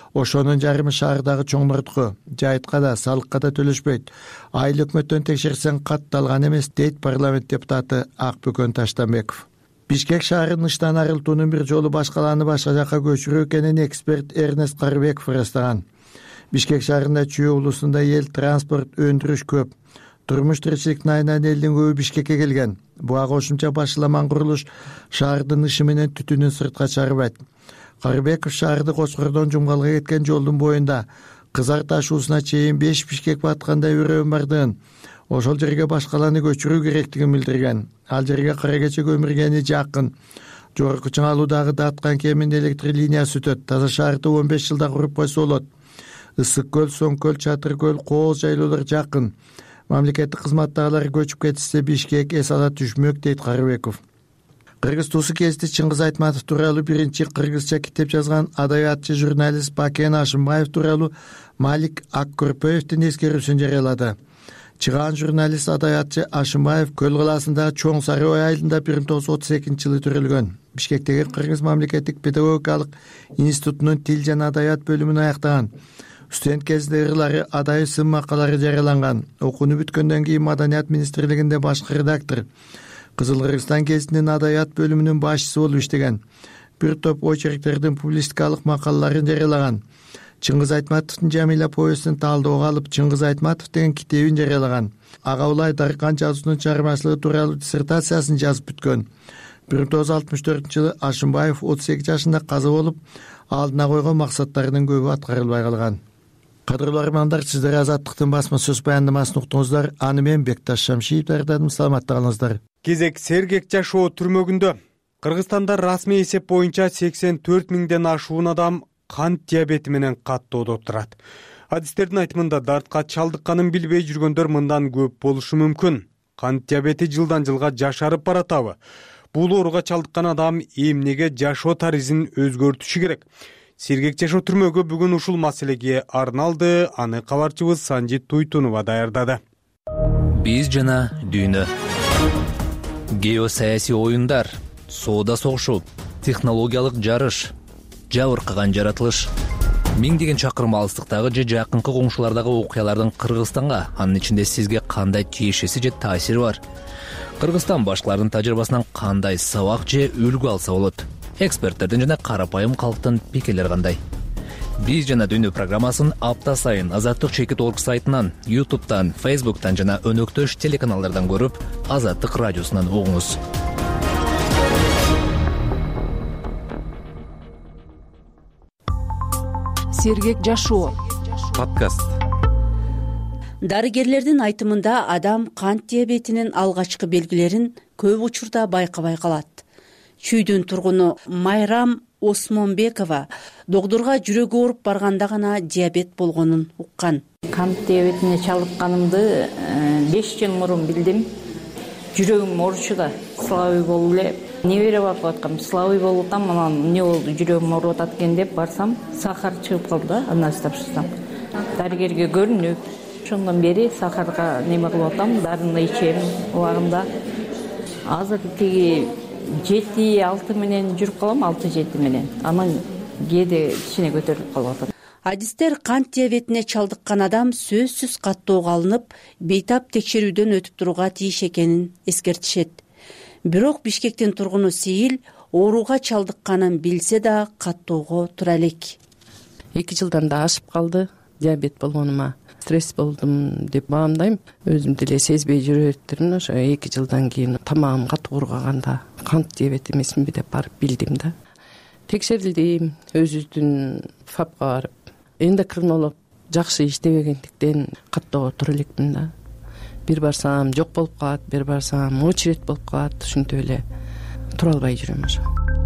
ошонун жарымы шаардагы чоңнордуку. Жайытка да, салыкка да төлөшпөйт. Айыл өкмөттөн текшерсең катталган эмес, дейт парламент депутаты Акбөкөн Таштанбеков. Бишкек шаарынын ыштан арылтуунун бир жолу башкаланы башка жакка көчүрүү экенин эксперт Эрнест Карыбеков ырастаган. Бишкек шаарында Чүй облусунда эл транспорт өндүрүш көп. Турмуш тиричиликтин айынан элдин көбү Бишкекке келген. Буга кошумча башламан курулуш шаардын ышы менен түтүнүн сыртка чыгарбайт. Карыбеков шаарды Кочкордон Жумгалга кеткен жолдун боюнда Кызар таш уусуна чейин 5 Бишкек баткандай өрөөн бардыгын, ошол жерге башкаланы көчүрүү керектигин билдирген. Ал жерге кара кече көмүргени жакын. Жогорку Чыңалуудагы Даткан кеминин электр линиясы өтөт. Таза шаарды 15 жылда куруп койсо болот. Ысык көл, Соң көл, Чатыр көл, Кооз жайлоолор жакын. Мамлекеттик кызматтагылар көчүп кетишсе Бишкек эс ала түшмөк, дейт Карыбеков. Кыргыз туусу кести Чыңгыз Айтматов тууралуу биринчи кыргызча китеп жазган адабиятчы журналист Бакен Ашымбаев тууралуу Малик Аккөрпөевдин эскерүүсүн жарыялады. Чыган журналист адабиятчы Ашымбаев Көл калаасындагы Чоң Сары ой айылында 1932-жылы төрөлгөн. Бишкектеги Кыргыз мамлекеттик педагогикалык институтунун тил жана адабият бөлүмүн аяктаган. Студент кезинде ырлары, адайы сын макалары жарыяланган. Окууну бүткөндөн кийин Маданият министрлигинде башкы редактор, Кызыл Кыргызстан гезитинин адабият бөлүмүнүн башчысы болуп иштеген. Бир топ очерктердин публистикалык макалаларын жарыялаган. Чыңгыз Айтматовдун Жамиля повестин талдоого алып, Чыңгыз Айтматов деген китебин жарыялаган. Ага Улай Даркан жазуунун чыгармачылыгы тууралуу диссертациясын жазып бүткөн. 1964-жылы Ашымбаев 38 жашында каза болуп, алдына койгон максаттарынын көбү аткарылбай калган. Кадырлуу армандар, сиздер Азаттыктын басма сөз баяндамасын уктуңуздар. Аны мен Бекташ Шамшиев даярдадым. Саламатта калыңыздар. Кезек Сергек жашоо түрмөгүндө. Кыргызстанда расмий эсеп боюнча 84 миңден ашуун адам кант диабети менен каттоодо турат. Адистердин айтымында дартка чалдыкканын билбей жүргөндөр мындан көп болушу мүмкүн. Кант диабети жылдан жылга жашарып баратабы? Бул ооруга чалдыккан адам эмнеге жашоо тарзин өзгөртүшү керек? Сергек жашоо түрмөгү бүгүн ушул маселеге арналды. Аны кабарчыбыз Санжит Туйтунова даярдады. Биз жана дүйнө. Геосаясий оюндар, соода согушу, технологиялык жарыш, жабыркаган жаратылыш. Миңдеген чакырым алыстыктагы же жакынкы коңшулардагы окуялардын Кыргызстанга, анын ичинде сизге кандай тиешеси же таасири бар? Кыргызстан башкалардын тажрыйбасынан кандай сабак же үлгү алса болот? Эксперттердин жана карапайым калктын пикирлери кандай? Биз жана дүйнө программасын апта сайын Азаттык Чекит.org сайтынан, YouTube'дан, Facebook'тан жана өнөктөш телеканалдардан көрүп, Азаттык радиосунан угуңуз. Сергек жашоо подкаст. Дарыгерлердин айтымында адам кант диабетинин алгачкы белгилерин көп учурда байкабай калат. Чүйдүн тургуну Майрам Осмонбекова доктурга жүрөгү ооруп барганда гана диабет болгонун уккан. Кант диабетине чалдыкканымды 5 жыл мурун билдим. Жүрөгүм ооручу да, слабый болуп эле небере барып аткам, слабый болуп атам, анан эмне болду, жүрөгүм ооруп атат экен деп барсам, сахар чыгып калды да, анализ тапшырсам. Дарыгерге көрүнүп, ошондон бери сахарга неме кылып атам, дарыны ичем убагында. Азыр тиги 7-6 менен жүрүп калам, 6-7 менен. Анан кээде кичине көтөрүлүп калып атат. Адистер кант диабетине чалдыккан адам сөзсүз каттоого алынып, бейтап текшерүүдөн өтүп турууга тийиш экенин эскертишет. Бирок Бишкектин тургуну Сейил ооруга чалдыкканын билсе да каттоого тура элек. 2 жылдан да ашып калды диабет болгонума. Стресс болдум деп баамдайм. Өзүм деле сезбей жүрөттүрмүн. Ошо 2 жылдан кийин тамагым катуу кургаганда кант диабет эмесминби деп барып билдим да. Текшерилдим, өзүбүздүн ФАПка барып. Эндокринолог жакшы иштебегендиктен каттоого тура элекмин да. Бир барсам жок болуп калат, бир барсам очередь болуп калат. Ушинтип эле тура албай жүрөм ошо.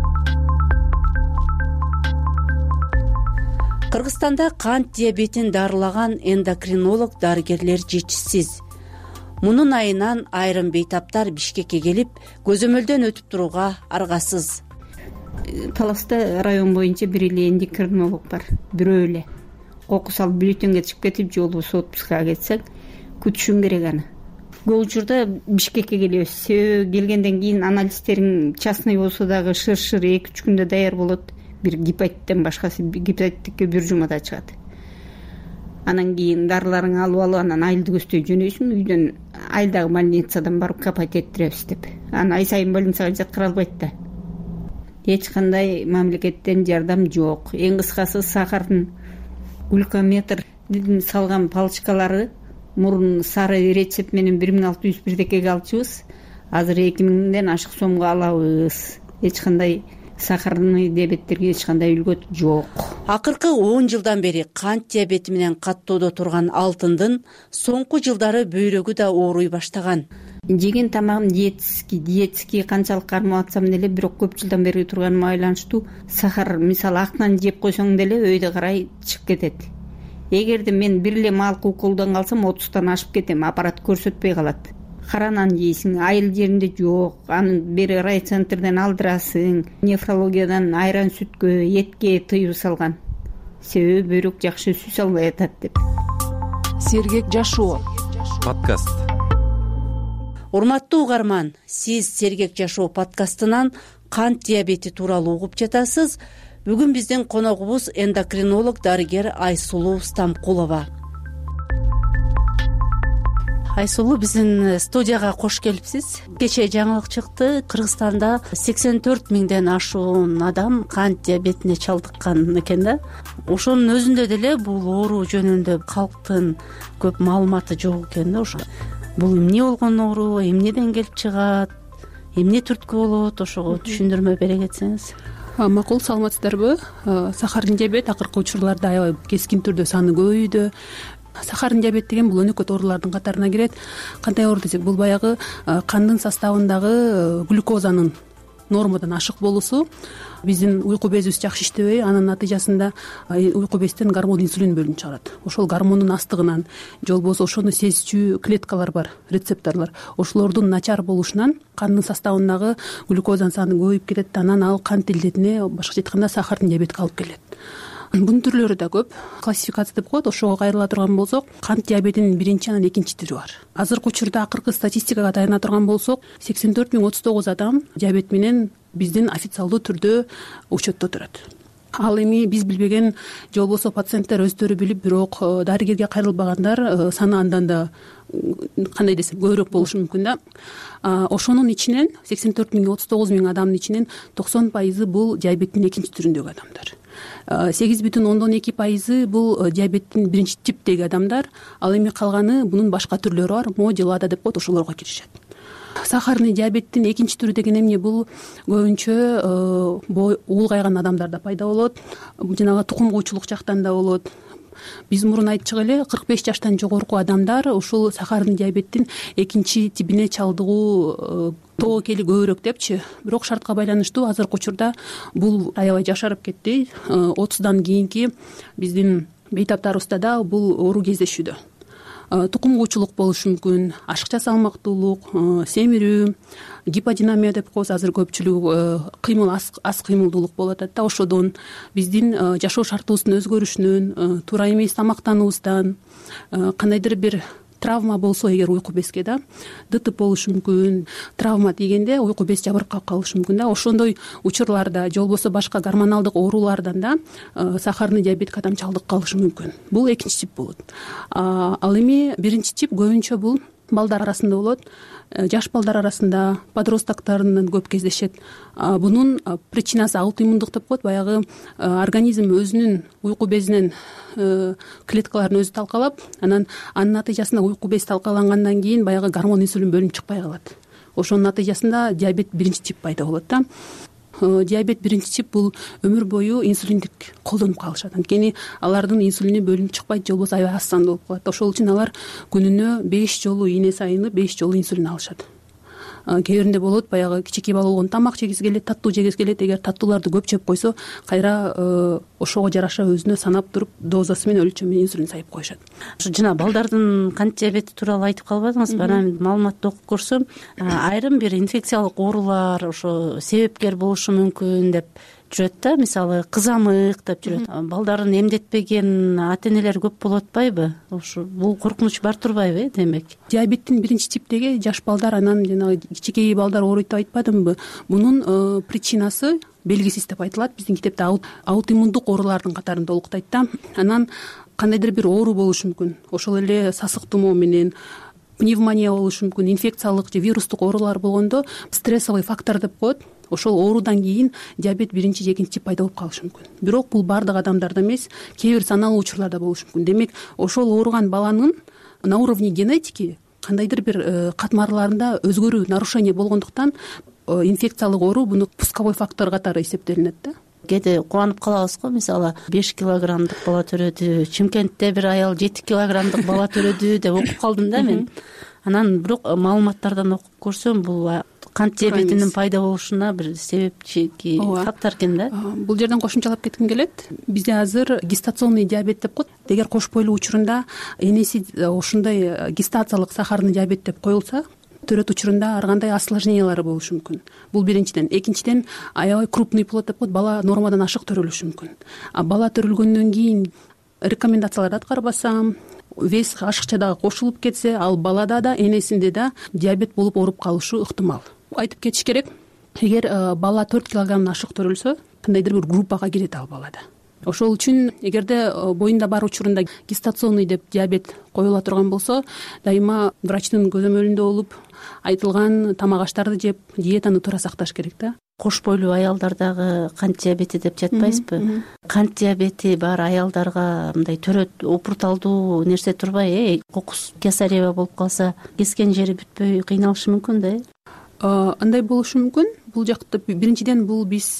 Кыргызстанда кант диабетин дарылаган эндокринолог дарыгерлер жетишсиз. Мунун айынан айрым бейтаптар Бишкекке келип, көзөмөлдөн өтүп турууга аргасыз. Таласта район боюнча бир эле эндокринолог бар, бирөө эле. Кокус алып бюллетенге чыгып кетип, жолубуз отпускага кетсек, күтүшүң керек аны. Көп учурда Бишкекке келебиз. Себеби келгенден кийин анализтериң частный болсо дагы шыр-шыр 2-3 күндө даяр болот. бир гепатиттен башкасы гепатитке бир жумада чыгат. Анан кийин дарыларыңды алып алып анан айылды көздөй жөнөйсүң, үйдөн айылдагы больницадан барып капать эттиребиз деп. Анан ай сайын больницага жаткыра албайт да. Эч кандай мамлекеттен жардам жок. Эң кыскасы сахардын глюкометр салган палочкалары мурун сары рецепт менен 1600 бирдекеге алчубуз. Азыр 2000ден ашык сомго алабыз. Эч кандай сахарный диабеттерге эч кандай үлгөт жок. Акыркы 10 жылдан бери кант диабети менен каттоодо турган Алтындын соңку жылдары бөйрөгү да ооруй баштаган. Жеген тамагым диетский канчалык кармап атсам деле, бирок көп жылдан бери турганыма байланыштуу сахар мисалы актан жеп койсоң деле өйдө карай чыгып кетет. Эгерде мен бир эле малкы колдон калсам 30тан ашып кетем, аппарат көрсөтпөй калат. Каранан жейсиң, айыл жеринде жок, аны бери райцентрден алдырасың, нефрологиядан айран сүткө, этке тыюу салган. Себеби бөйрөк жакшы сүз албай атат деп. Сергек жашоо подкаст. Урматтуу угарман, сиз Сергек жашоо подкастынан кант диабети тууралуу угуп жатасыз. Бүгүн биздин коногубуз эндокринолог дарыгер Айсулуу Стамкулова. Айсулуу, биздин студияга кош келипсиз. Кечээ жаңылык чыкты, Кыргызстанда 84 миңден ашуун адам кант диабетине чалдыккан экен да. Ошонун өзүндө деле бул оору жөнүндө калктын көп маалыматы жок экен да. Ошо бул эмне болгон оору, эмнеден келип чыгат, эмне түрткү болот, ошого түшүндүрмө бере кетсеңиз. Макул, саламатсыздарбы? Сахардын диабет акыркы учурларда аябай кескин түрдө саны көбөйдү. Сахардын диабет деген бул өнөкөт оорулардын катарына кирет. Кандай оору десек, бул баягы кандын составындагы глюкозанын нормадан ашык болуусу. Биздин уйку безибиз жакшы иштебей, анын натыйжасында уйку безден гормон инсулин бөлүнүп чыгарат. Ошол гормондун астыгынан же болбосо ошону сезчү клеткалар бар, рецепторлор. Ошолордун начар болушунан кандын составындагы глюкозанын саны көбөйүп кетет, анан ал кант илдетине, башкача айтканда сахардын диабетке алып келет. Бунун түрлөрү да көп. Классификация деп коет. Ошого кайрыла турган болсок, кант диабетинин биринчи анан экинчи түрү бар. Азыркы учурда акыркы статистикага таяна турган болсок, 84,039 адам диабет менен биздин официалдуу түрдө учетто турат. Ал эми биз билбеген же болбосо пациенттер өздөрү билип, бирок дарыгерге кайрылбагандар саны андан да кандай десем көбүрөөк болушу мүмкүн да. Ошонун ичинен 84,039 миң адамдын ичинен 90% бул диабеттин экинчи түрүндөгү адамдар. 8,2% бул диабеттин биринчи типтеги адамдар, ал эми калганы бунун башка түрлөрү бар, мо же лада деп коет, ошолорго киришет. Сахарный диабеттин экинчи түрү деген эмне? Бул көбүнчө улгайган адамдарда пайда болот, жанагы тукум куучулук жактан да болот. Биз мурун айтчык эле 45 жаштан жогорку адамдар ушул сахарный диабеттин экинчи тибине чалдыгуу тобокели көбүрөөк депчи. Бирок шартка байланыштуу азыркы учурда бул аябай жашарып кетти. 30дан кийинки биздин бейтаптарыбызда да бул оору кездешүүдө. Тукум куучулук болушу мүмкүн, ашыкча салмактуулук, семирүү, гиподинамия деп коебуз. Азыр көпчүлүгү кыймыл, аз кыймылдуулук болуп атат да. Ошодон биздин жашоо шартыбыздын өзгөрүшүнөн, туура эмес тамактануубуздан, кандайдыр бир травма болсо эгер уйку безге да ДТП болушу мүмкүн. Травма дегенде уйку без жабыркап калышы мүмкүн да. Ошондой учурларда же болбосо башка гормоналдык оорулардан да сахарный диабетке адам чалдык калышы мүмкүн. Бул экинчи тип болот. Ал эми биринчи тип көбүнчө бул балдар арасында болот. Жаш балдар арасында, подростоктарынан көп кездешет. Бунун причинасы аутоиммундук деп коет. Баягы организм өзүнүн уйку безинен клеткаларын өзү талкалап, анан анын натыйжасында уйку без талкалангандан кийин баягы гормон инсулин бөлүнүп чыкпай калат. Ошонун натыйжасында диабет биринчи тип пайда болот да. Диабет биринчи тип бул өмүр бою инсулиндик колдонуп калышат. Анткени алардын инсулини бөлүнүп чыкпайт, же болбосо аябай аз сандуу болуп калат. Ошол үчүн алар күнүнө 5 жолу ийне сайыны 5 жолу инсулин алышат. Кээ биринде болот, баягы кичинекей бала болгондо тамак жегиси келет, таттуу жегиси келет. Эгер таттууларды көп жеп койсо, кайра ошого жараша өзүнө санап туруп дозасы менен өлчөмү инсулин сайып коюшат. Жана балдардын кант диабети тууралуу айтып калбадыңызбы? Анан маалыматты окуп көрсөм, айрым бир инфекциялык оорулар ошо себепкер болушу мүмкүн деп жүрөт да. Мисалы кызамык деп жүрөт. Балдарын эмдетпеген ата-энелер көп болуп атпайбы? Ошо бул коркунуч бар турбайбы демек? Диабеттин биринчи типтеги жаш балдар, анан жанагы кичинекей балдар ооруйт деп айтпадымбы? Бунун причинасы белгисиз деп айтылат. Биздин китепте аутоиммундук оорулардын катарында улуктайт да. Анан кандайдыр бир оору болушу мүмкүн. Ошол эле сасык тумоо менен пневмония болушу мүмкүн, инфекциялык же вирустук оорулар болгондо стрессовый фактор деп коет. Ошол оорудан кийин диабет биринчи же экинчи тип пайда болуп калышы мүмкүн. Бирок бул баардык адамдарда эмес, кээ бир саналуу учурларда болушу мүмкүн. Демек, ошол ооруган баланын на уровне генетики кандайдыр бир катмарларында өзгөрүү, нарушение болгондуктан инфекциялык оору буну пусковой фактор катары эсептелинет да. Кээде кубанып калабыз го, мисалы 5 килограммдык бала төрөдү, Чымкентте бир аял 7 килограммдык бала төрөдү деп окуп калдым да мен. Анан бирок маалыматтардан окуп көрсөм, бул кант диабетинин пайда болушуна бир себепчи фактор экен да. Бул жерден кошумчалап кетким келет. Бизде азыр гестационный диабет деп коет. Эгер кош бойлуу учурунда энеси ушундай гестациялык сахарный диабет деп коюлса, төрөт учурунда ар кандай осложнениялары болушу мүмкүн. Бул биринчиден. Экинчиден, аябай крупный плод деп коет, бала нормадан ашык төрөлүшү мүмкүн. Бала төрөлгөндөн кийин рекомендацияларды аткарбасам, вес ашыкча дагы кошулуп кетсе, ал балада да, энесинде да диабет болуп ооруп калышы ыктымал. Айтып кетиш керек, эгер бала 4 килограммдан ашык төрөлсө, кандайдыр бир группага кирет ал балада. Ошол үчүн эгерде боюнда бар учурунда гестационный деп диабет коюла турган болсо, дайыма врачтын көзөмөлүндө болуп, айтылган тамак аштарды жеп, диетаны туура сакташ керек да. Кош бойлуу аялдардагы кант диабети деп жатпайсызбы? Кант диабети бар аялдарга мындай төрөт опурталдуу нерсе турбай, кокус кесарева болуп калса, кескен жери бүтпөй кыйналышы мүмкүн да. Андай болушу мүмкүн. Бул жакта биринчиден бул биз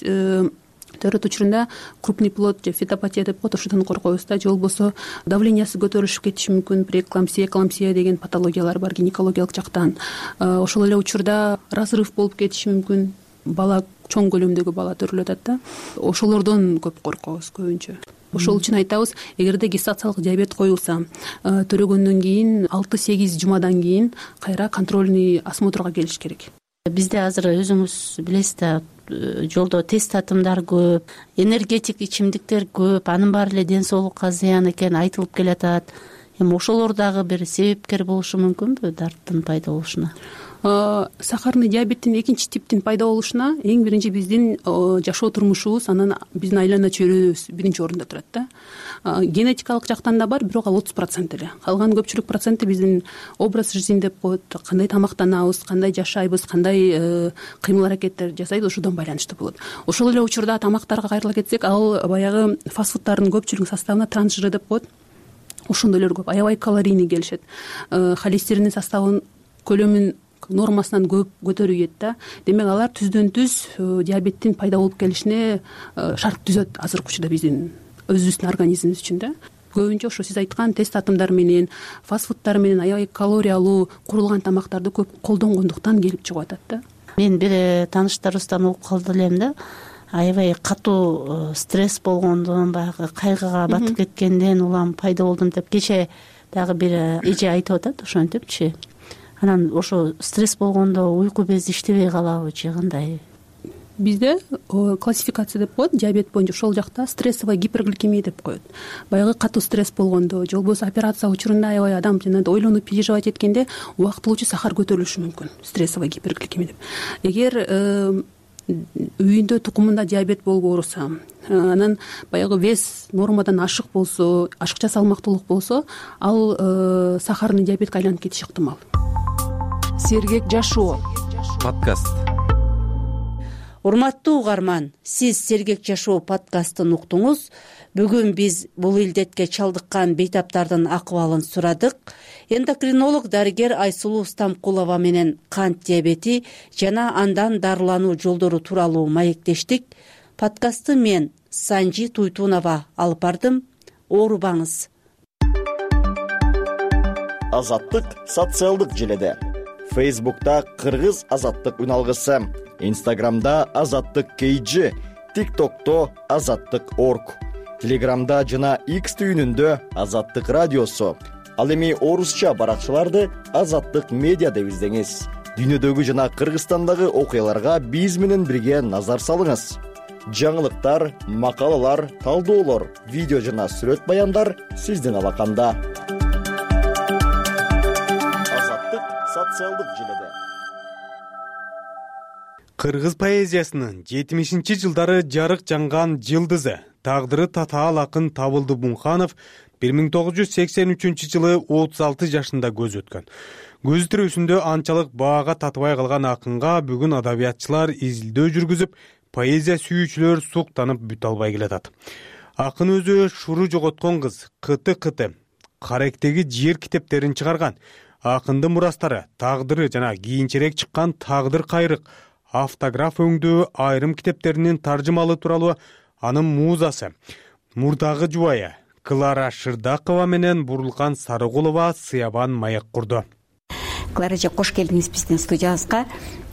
төрөт учурунда крупный плод же фетопатия деп коет, ошодон коркобуз да. Же болбосо давлениясы көтөрүлүшүп кетиши мүмкүн, преэклампсия деген патологиялар бар гинекологиялык жактан. Ошол эле учурда разрыв болуп кетиши мүмкүн. Бала чоң көлөмдөгү бала төрөлүп атат да. Ошолордон көп коркобуз көбүнчө. Ошол үчүн айтабыз, эгерде гестациялык диабет коюлса, төрөгөндөн кийин 6-8 жумадан кийин кайра контрольный осмотрга келиш керек. Бизде азыр өзүңүз билесиз да, жолдо тест татымдар көп, энергетик ичимдиктер көп, анын баары эле ден соолукка зыян экени айтылып келатат. Эми ошолор дагы бир себепкер болушу мүмкүнбү дарттын пайда болушуна? Сахарный диабеттин экинчи типтин пайда болушуна эң биринчи биздин жашоо турмушубуз, анан биздин айлана чөйрөбүз биринчи орунда турат да. Генетикалык жактан да бар, бирок ал 30% эле. Калган көпчүлүк проценти биздин образ жизни деп коет, кандай тамактанабыз, кандай жашайбыз, кандай кыймыл аракеттер жасайбыз, ошодон байланыштуу болот. Ошол эле учурда тамактарга кайрыла кетсек, ал баягы фастфудтардын көпчүлүгүнүн составына трансжиры деп коет. Ошондойлор көп, аябай калорийный келишет. Холестериндин составын, көлөмүн нормасынан көп көтөрүп ийет да. Демек, алар түздөн түз диабеттин пайда болуп келишине шарт түзөт азыркы учурда биздин өзүбүздүн организмибиз үчүн да. Көбүнчө ошо сиз айткан тест татымдар менен, фастфудтар менен аябай калориялуу курулган тамактарды көп колдонгондуктан келип чыгып атат да. Мен бир тааныштарыбыздан угуп калды элем да. Аябай катуу стресс болгондон, баягы кайгыга батып кеткенден улам пайда болдум деп кече дагы бир эже айтып атат, ошентипчи. Анан ошо стресс болгондо уйку бези иштебей калабы же кандай? Бизде классификация деп коет, диабет боюнча ошол жакта стрессовая гипергликемия деп коет. Баягы катуу стресс болгондо, же болбосо операция учурунда аябай адам жанагындай ойлонуп переживать эткенде убактылуучу сахар көтөрүлүшү мүмкүн, стрессовая гипергликемия деп. Эгер үйүндө тукумунда диабет болуп ооруса, анан баягы вес нормадан ашык болсо, ашыкча салмактуулук болсо, ал сахарный диабетке айланып кетиши ыктымал. Сергек жашоо подкаст. Урматтуу угарман, сиз Сергек жашоо подкастын уктуңуз. Бүгүн биз бул илдетке чалдыккан бейтаптардын акыбалын сурадык. Эндокринолог дарыгер Айсулуу Стамкулова менен кант диабети жана андан дарылануу жолдору тууралуу маектештик. Подкастты мен Санжи Туйтунова алып бардым. Оорубаңыз. Азаттык социалдык желеде. Фейсбукта Кыргыз азаттык үналгысы, Инстаграмда азаттык KG, ТикТокто азаттык орг, Телеграмда жана X түйүнүндө азаттык радиосу. Ал эми орусча баракчаларды азаттык медиа деп издеңиз. Дүйнөдөгү жана Кыргызстандагы окуяларга биз менен бирге назар салыңыз. Жаңылыктар, макалалар, талдоолор, видео жана сүрөт баяндар сиздин алаканда. Азаттык социалдык желеде. Кыргыз поэзиясынын 70-жылдары жарык жанган жылдызы, тагдыры татаал акын Табылды Бунханов 1983-жылы 36 жашында көз өткөн. Көз тирүүсүндө анчалык баага татыбай калган акынга бүгүн адабиятчылар изилдөө жүргүзүп, поэзия сүйүүчүлөр суктанып бүтө албай келатат. Акын өзү шуру жоготкон кыз, кыты, Каректеги жер китептерин чыгарган. Акындын мурастары, тагдыры жана кийинчерээк чыккан Тагдыр кайрык, автограф өңдөө айрым китептеринин таржымалы тууралуу анын муузасы, мурдагы жубайы Клара Шырдакова менен Бурулкан Сарыгулова сыябан маек курду. Клара эже, кош келдиңиз биздин студиябызга.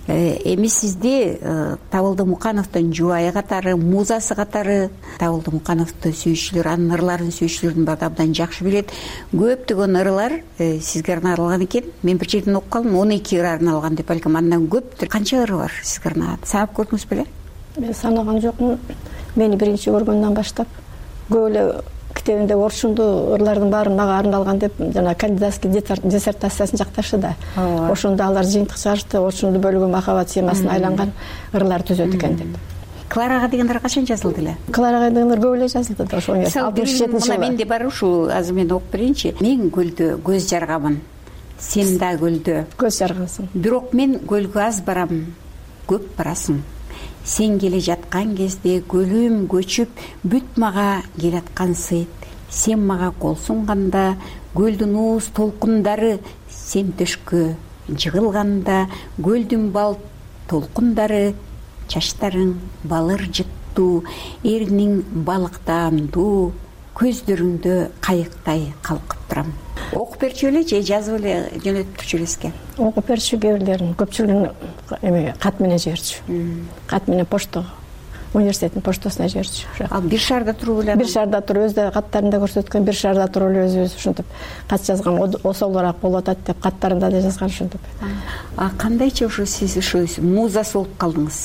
Эми сизди Табылды Мукановдун жубайы катары, муузасы катары, Табылды Мукановду сүйүүчүлөр, анын ырларын сүйүүчүлөрдүн баары абдан жакшы билет. Көптөгөн ырлар сизге арналган экен. Мен бир жерден окуп калдым, 12 ыр арналган деп, балким андан көптүр. Канча ыры бар сизге арналган? Санап көрдүңүз беле? Мен санаган жокмун. Мени биринчи көргөндөн баштап көп эле китебинде орчундуу ырлардын баары мага арналган деп жана кандидатский диссертациясын жакташы да. Ошондо алар жыйынтык чыгарышты, орчундуу бөлүгү махабат темасына айланган ырлар түзөт экен деп. Кларага деген ыр качан жазылды эле? Кларага деген ыр көп эле жазылды да, ошо 67-жылы. Менде бар ушул, азыр мен окуп берейинчи. Мен көлдө көз жаргамын, сен да көлдө көз жаргансың. Бирок мен көлгө аз барам, көп барасың. Сен келе жаткан кезде көлүм көчүп, бүт мага келаткан сыйт. Сен мага кол сунганда, көлдүн ууз толкундары, сен төшкө жыгылганда, көлдүн бал толкундары, чачтарың балыр жыттуу, эриниң балыктаандуу, көздөрүңдө кайыктай калкып турам. Окуп берчү эле же жазып эле жөнөтүп турчу элесизге? Окуп берчү, кээ бирлерин көпчүлүгүн эме кат менен жиберчү. Кат менен почтого, университеттин поштосуна жиберчү. Ал бир шаарда туруп эле? Бир шаарда туруп, өзү да каттарында көрсөткөн, бир шаарда туруп эле өзүбүз ушинтип кат жазган осолураак болуп атат деп каттарында да жазган ушинтип. Кандайча ошо сиз ошо муузасы болуп калдыңыз?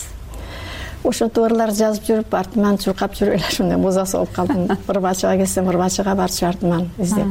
Ошентип ырлар жазып жүрүп, артыман чуркап жүрүп эле ушундай муузасы болуп калдым. Ырбачыга келсем, ырбачыга барчу артыман издеп.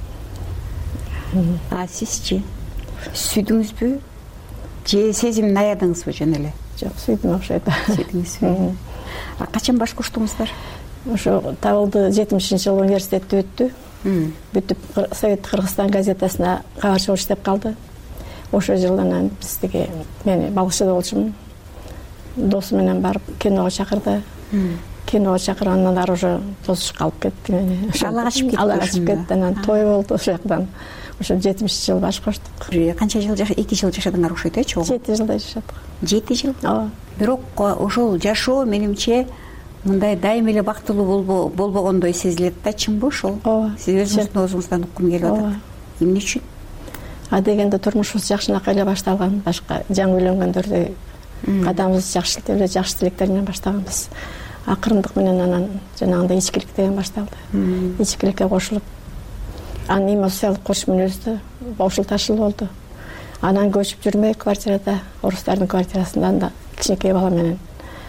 Сизчи сүйдүңүзбү же сезимин аядыңызбы жөн эле? Жок, сүйдүм окшойт. Сүйдүңүзбү? Качан баш коштуңуздар? Ошо Табылды 70-жылы университетти өттү. Бүтүп Совет Кыргызстан газетасына кабарчы болуш деп калды. Ошо жылдан биздиги мени Балыкчыда болчумун. Досу менен барып киного чакырды. Киного чакыргандан ары уже тосуш калып кетти мени. Ала качып кетти. Ала качып кетти, анан той болду ошол жактан. Ошо 70-жыл баш коштук. Канча жыл 2 жыл жашадыңар окшойт, 7 жылдай жашадык. 7 жыл? Ооба. Бирок ошол жашоо менимче мындай дайыма эле бактылуу болбогондой сезилет да, чынбы ошол? Ооба. Сиз өзүңүздүн оозуңуздан уккум келип атат. Эмне үчүн? Дегенде турмушубуз жакшынакай эле башталган, башка жаңы үйлөнгөндөрдөй кадамыбызды жакшы тилектер менен баштаганбыз. Акырындык менен анан жанагындай ичкилик деген башталды. Ичкиликке кошулуп, анын эмоциялык кош мүнөздү ушул ташыл болду. Анан көчүп жүрмөй квартирада, орустардын квартирасында анда кичинекей бала менен.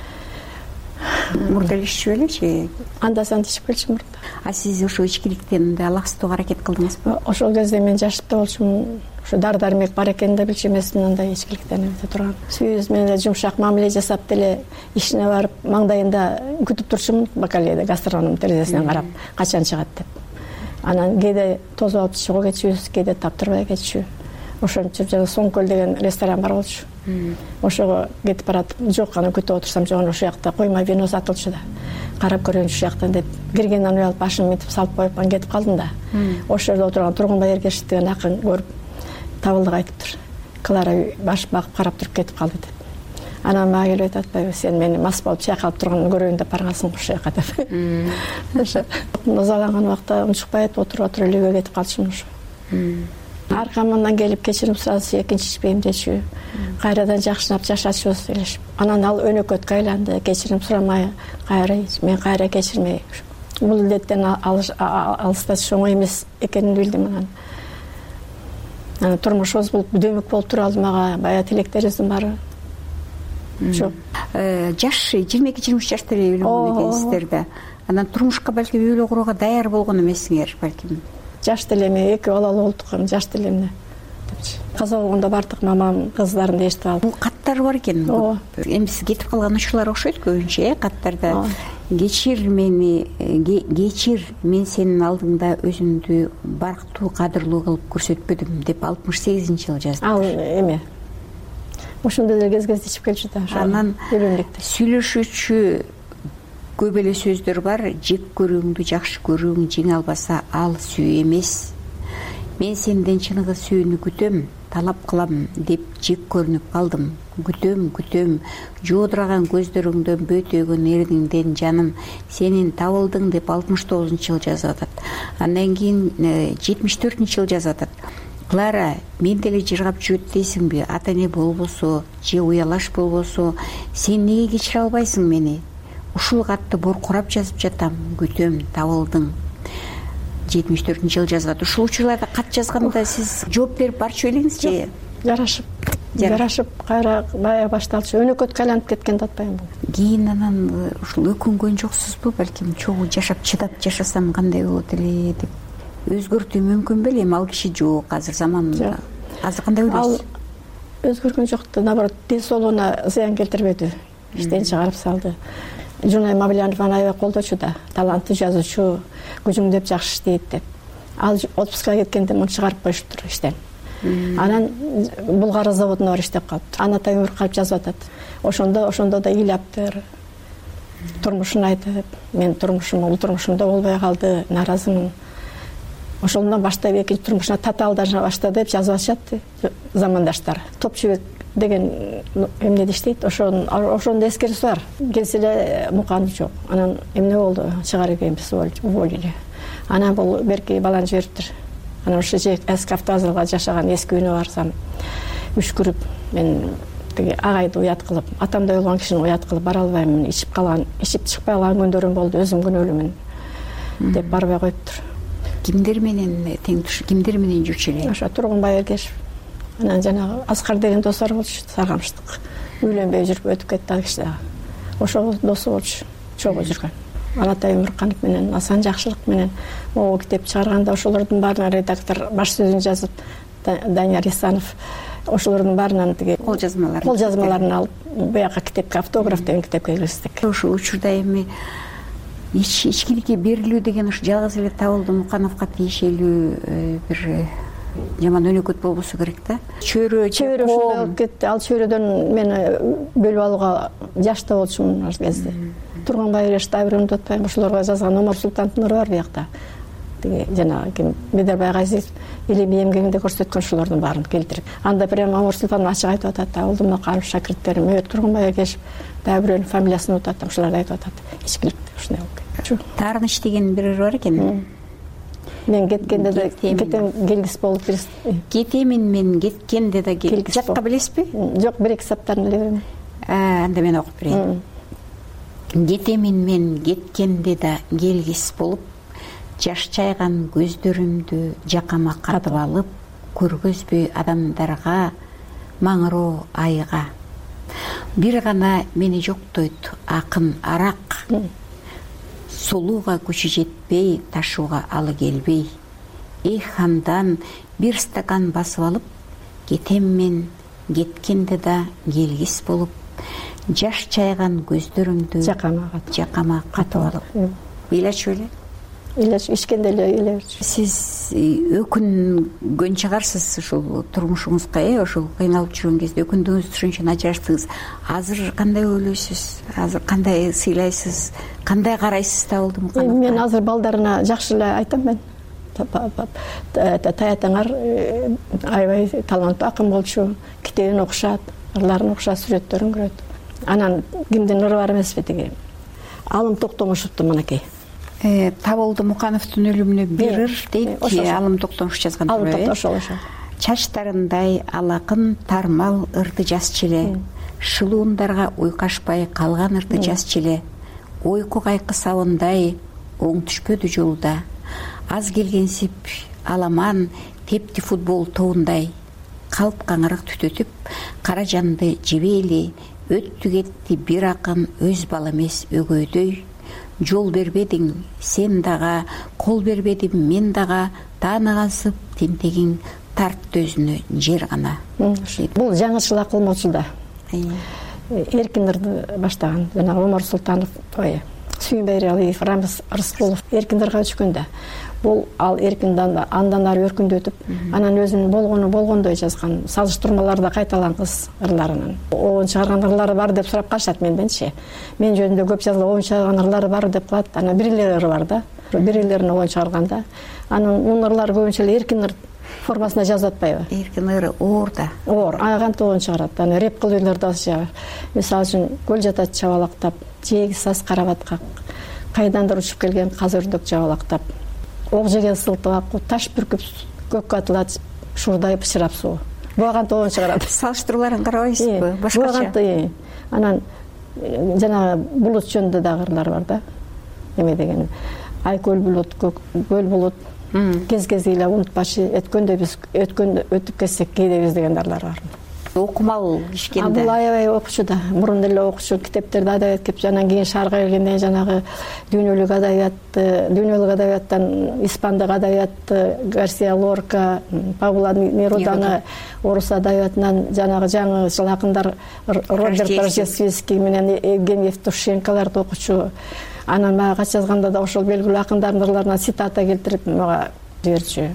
Мурда иччү белечи? Анда санда ичип келчү мурда. Сиз ошо ичкиликтен алаксытууга аракет кылдыңызбы? Ошол кезде мен жашып да болчумун. Ошо дары-дармек бар экенин да билчү эмесмин, андай ичкиликтен эмете турган. Сүйүбүз менен эле жумшак мамиле жасап деле ишине барып, маңдайында күтүп турчумун, бакалейде гастрономдун терезесинен карап, качан чыгат деп. Анан кээде тосуп алып чыгуу кетчүбүз, кээде таптырбай кетчү. Ошентип жана Соңкөл деген ресторан бар болчу. Ошого кетип баратып, жок, аны күтүп отурсам, жок, ошол жакта койма вино сатылчу да. Карап көрөйүнчү ушул жактан деп, киргенден уялып башымды мынтип салып коюп, анан кетип калдым да. Ошол жерде отурган Тургунбай Эргешев деген акын көрүп, Табылдыга айтыптыр. Клара баш багып карап туруп кетип калды деп. Анан мага келип атпайбы, сен мени мас болуп чайкалып турганымды көрөйүн деп баргансың ошол жака деп. Ошо назаланган убакта унчукпай отуруп эле үйгө кетип калчумун ошо. Аркамдан келип кечирим сурасы, кенчишпейм дечү. Кайрадан жакшынап жашачубуз элешип. Анан ал өнөкөткө айланды, кечирим сурамай, мен кайра кечирмей. Бул илдеттен алысташ оңой эмес экенин билдим анан. Анан турмушубуз бул дөмөк болуп туралды мага, баягы тилектерибиздин баары. Жок. Жаш 22-23 жашта эле үйлөнгөн экенсиздер да. Анан турмушка балким үйлөө курууга даяр болгон эмессиңер балким. Жаш деле эми 2 балалуу болдук, жаш деле эмне. депчи. Каза болгондо бардык мамам кыздарын эшитип алып. Бул каттар бар экен. Эми сиз кетип калган ушулар окшойт көбүнчө каттарда. Кечир мени, кечир, мен сенин алдыңда өзүмдү барктуу, кадырлуу кылып көрсөтпөдүм деп 68-жылы жазды. Ал эме ошондой эле кез ичип келчү да. Анан сүйлөшүүчү көп эле сөздөр бар. Жек көрүүңдү жакшы көрүүң жеңе албаса ал сүйүү эмес. Мен сенден чыныгы сүйүүнү күтөм, талап кылам деп жек көрүнүп калдым. Күтөм, жоодураган көздөрүңдөн бөтөгөн эрдиңден жаным, сенин табылдың деп 69-жылы жазып атат. Андан кийин 74-жылы жазып атат. Клара, мен деле жыргап жүрөт дейсиңби? Ата эне болбосо, же уялаш болбосо, сен неге кечире албайсың мени? Ушул катты боркурап жазып жатам. Күтөм, табылдың. 74-жылы жазган. Ушул учурларда кат жазганда сиз жооп берип барчу элеңиз же? Жарашып, кайра бая башталчу. Өнөкөткө айланып кеткен да атпайм бул. Кийин анан ушул өкүнгөн жоксузбу? Балким чогуу жашап чыдап жашасам кандай болот эле деп. Өзгөртүү мүмкүн беле? Эми ал киши жок, азыр заман. Азыр кандай ойлойсуз? Ал өзгөргөн жок да, наоборот, ден соолугуна зыян келтирбеди. Иштен чыгарып салды. Жунай Мавлянов аябай колдочу да, таланттуу жазуучу, күжүңдөп жакшы иштейт деп. Ал отпускка кеткенде муну чыгарып коюшуптур иштен. Анан Булгары заводуна барып иштеп калыптыр. Ана Таймыр калып жазып атат. Ошондо да ыйлаптыр. Турмушун айтып, мен бул турмушумда болбой калды, нааразымын. Ошондон баштап экинчи турмушуна татаалдаша баштады деп жазып атышат замандаштар. Топчубек деген эмнеде иштейт, ошондо эскерүүсү бар. Келсе эле Муканов жок. Анан эмне болду? Чыгарып келбиз, уволили. Анан бул берки баланы жибериптир. Анан ошо эски автовокзалга жашаган эски үйүнө барсам, үшкүрүп, мен тиги агайды уят кылып, атамдай болгон кишини уят кылып бара албаймын. Ичип чыкпай калган күндөрүм болду, өзүм күнөөлүмүн деп барбай коюптур. Кимдер менен тең туш, кимдер менен жүрчү эле? Ошо Тургунбай Эргешев. Анан жанагы Аскар деген достор болчу, Саргамыштык. Үйлөнбөй жүрүп өтүп кетти ал киши дагы. Ошол досу болчу, чогуу жүргөн. Алатай Өмүрканов менен, Асан Жакшылык менен могу китеп чыгарганда ошолордун баарына редактор баш сөзүн жазып, Данияр Исанов ошолордун баарынан тиги кол жазмаларын алып, буяка китепке автограф деген китепке киргиздик. Ошол учурда эми ичкиликке берилүү деген ушу жалгыз эле Табылды Мукановго тиешелүү бир жаман өнөкөт болбосо керек да. Чөйрө ошондой болуп кетти. Ал чөйрөдөн мени бөлүп алууга жашта болчумун ал кезде. Тургунбай Эргешев, Айбырымды атпайм, ошолорго жазган Омар Султановдун нуру бар биякта. Тиги жанагы ким Медербай Газиз илимий эмгегинде көрсөткөн ушулордун баарын келтирип. Анда прямо Омар Султанов ачык айтып атат да, Табылды Муканов шакирттерим, Тургунбай Эргешев, дагы бирөөнүн фамилиясын унутуп атам, ушуларды айтып атат. Ичкилик ушундай болуп кетти. Таарыныч деген бирөө бар экен. Мен кеткенде да кетем келгис болуп бирис. Кетемин мен кеткенде да келгис. Жатка билесизби? Жок, бир-эки саптарын эле билем. Анда мен окуп берейин. Кетемин мен кеткенде да келгис болуп, жаш чайган көздөрүмдү жакама катып алып, көргөзбөй адамдарга, маңыроо айга. Бир гана мени жоктойт акын арак. Сулууга күчү жетпей, ташууга алы келбей. Эх андан бир стакан басып алып, кетем мен кеткенде да келгис болуп, жаш чайган көздөрүмдү жакама катып алып. Ыйлачу эле? Ыйлачу, ичкенде эле ыйлайбычу. Сиз өкүнгөн чыгарсыз ушул турмушуңузга, ошол кыйналып жүргөн кезде өкүндүңүз, ошон ажыраштыңыз. Азыр кандай ойлойсуз? Азыр кандай сыйлайсыз? Кандай карайсыз Табылды Мукановго? Мен азыр балдарына жакшы эле айтам мен. Таятаңар аябай таланттуу акын болчу, китебин окушат, ырларын окушат, сүрөттөрүн көрөт. Анан кимдин ыры бар эмеспи тиги? Алым Токтомушевдун мынакей. Табылды Мукановдун өлүмүнө бир ыр дейт, Алым Токтомуш жазган. Алым Токтомуш ошо. Чачтарындай алакын тармал ырды жазчу эле. Шылуундарга уйкашпай калган ырды жазчу эле. Ойку кайкы сабындай оң түшпөдү жолда. Аз келгенсип аламан тепти футбол тобундай. Калп каңырык түтөтүп, кара жанды жебейли, өттү кетти бир акын өз бала эмес өгөйдөй. Жол бербедиң сен дага, кол бербедим мен дага, таанагансып тентегиң тартты өзүнө жер гана. Бул жаңычыл акыл мочулда эркин ырды баштаган жана Омар Султанов, Сүйүнбай Алиев, Рамиз Рыскулов эркин ырга өчкөндө бул ал эркиндан андан ары өркүндөтүп, анан өзүнүн болгондой жазган салыштырмаларда кайталангыс ырларынын. Оон чыгарган ырлары бар деп сурап калышат менденчи. Мен жөнүндө көп жазылып, оон чыгарган ырлары бар деп калат. Анан бир эле ыры бар да. Бир элерин оон чыгарганда, анын ырлары көбүнчө эле эркин ыр формасында жазып атпайбы? Эркин ыры оор да. Оор, кантип оон чыгарат. Анан реп кылуулар да жагы. Мисалы үчүн көл жатат чабалактап, жээги саз карабатка, кайдандыр учуп келген каз өрдөк жабалактап, ок жеген сылтыга таш бүркүп көккө атылат шуурдай бычырап суу. Буга кантип оон чыгарат. Салыштырууларын карабайсызбы? Башкача. Анан жана булут жөнүндө дагы ырлар бар да. Эме деген айкөл булут, көл булут, кез ыйлап унутпачы, өткөндө биз өтүп кетсек кейдебиз деген ырлар бар. Окумал кишкенде. Бул аябай окучу да. Мурун эле окучу, китептерди адабият кеп, анан кийин шаарга келгенде жанагы дүйнөлүк адабияттан испандык адабиятты Гарсия Лорка, Пабло Неруданы, орус адабиятынан жанагы жаңы жыл акындар Роберт Рождественский менен Евгений Евтушенколорду окучу. Анан мага кат жазганда да ошол белгилүү акындардын ырларынан цитата келтирип мага жиберчү.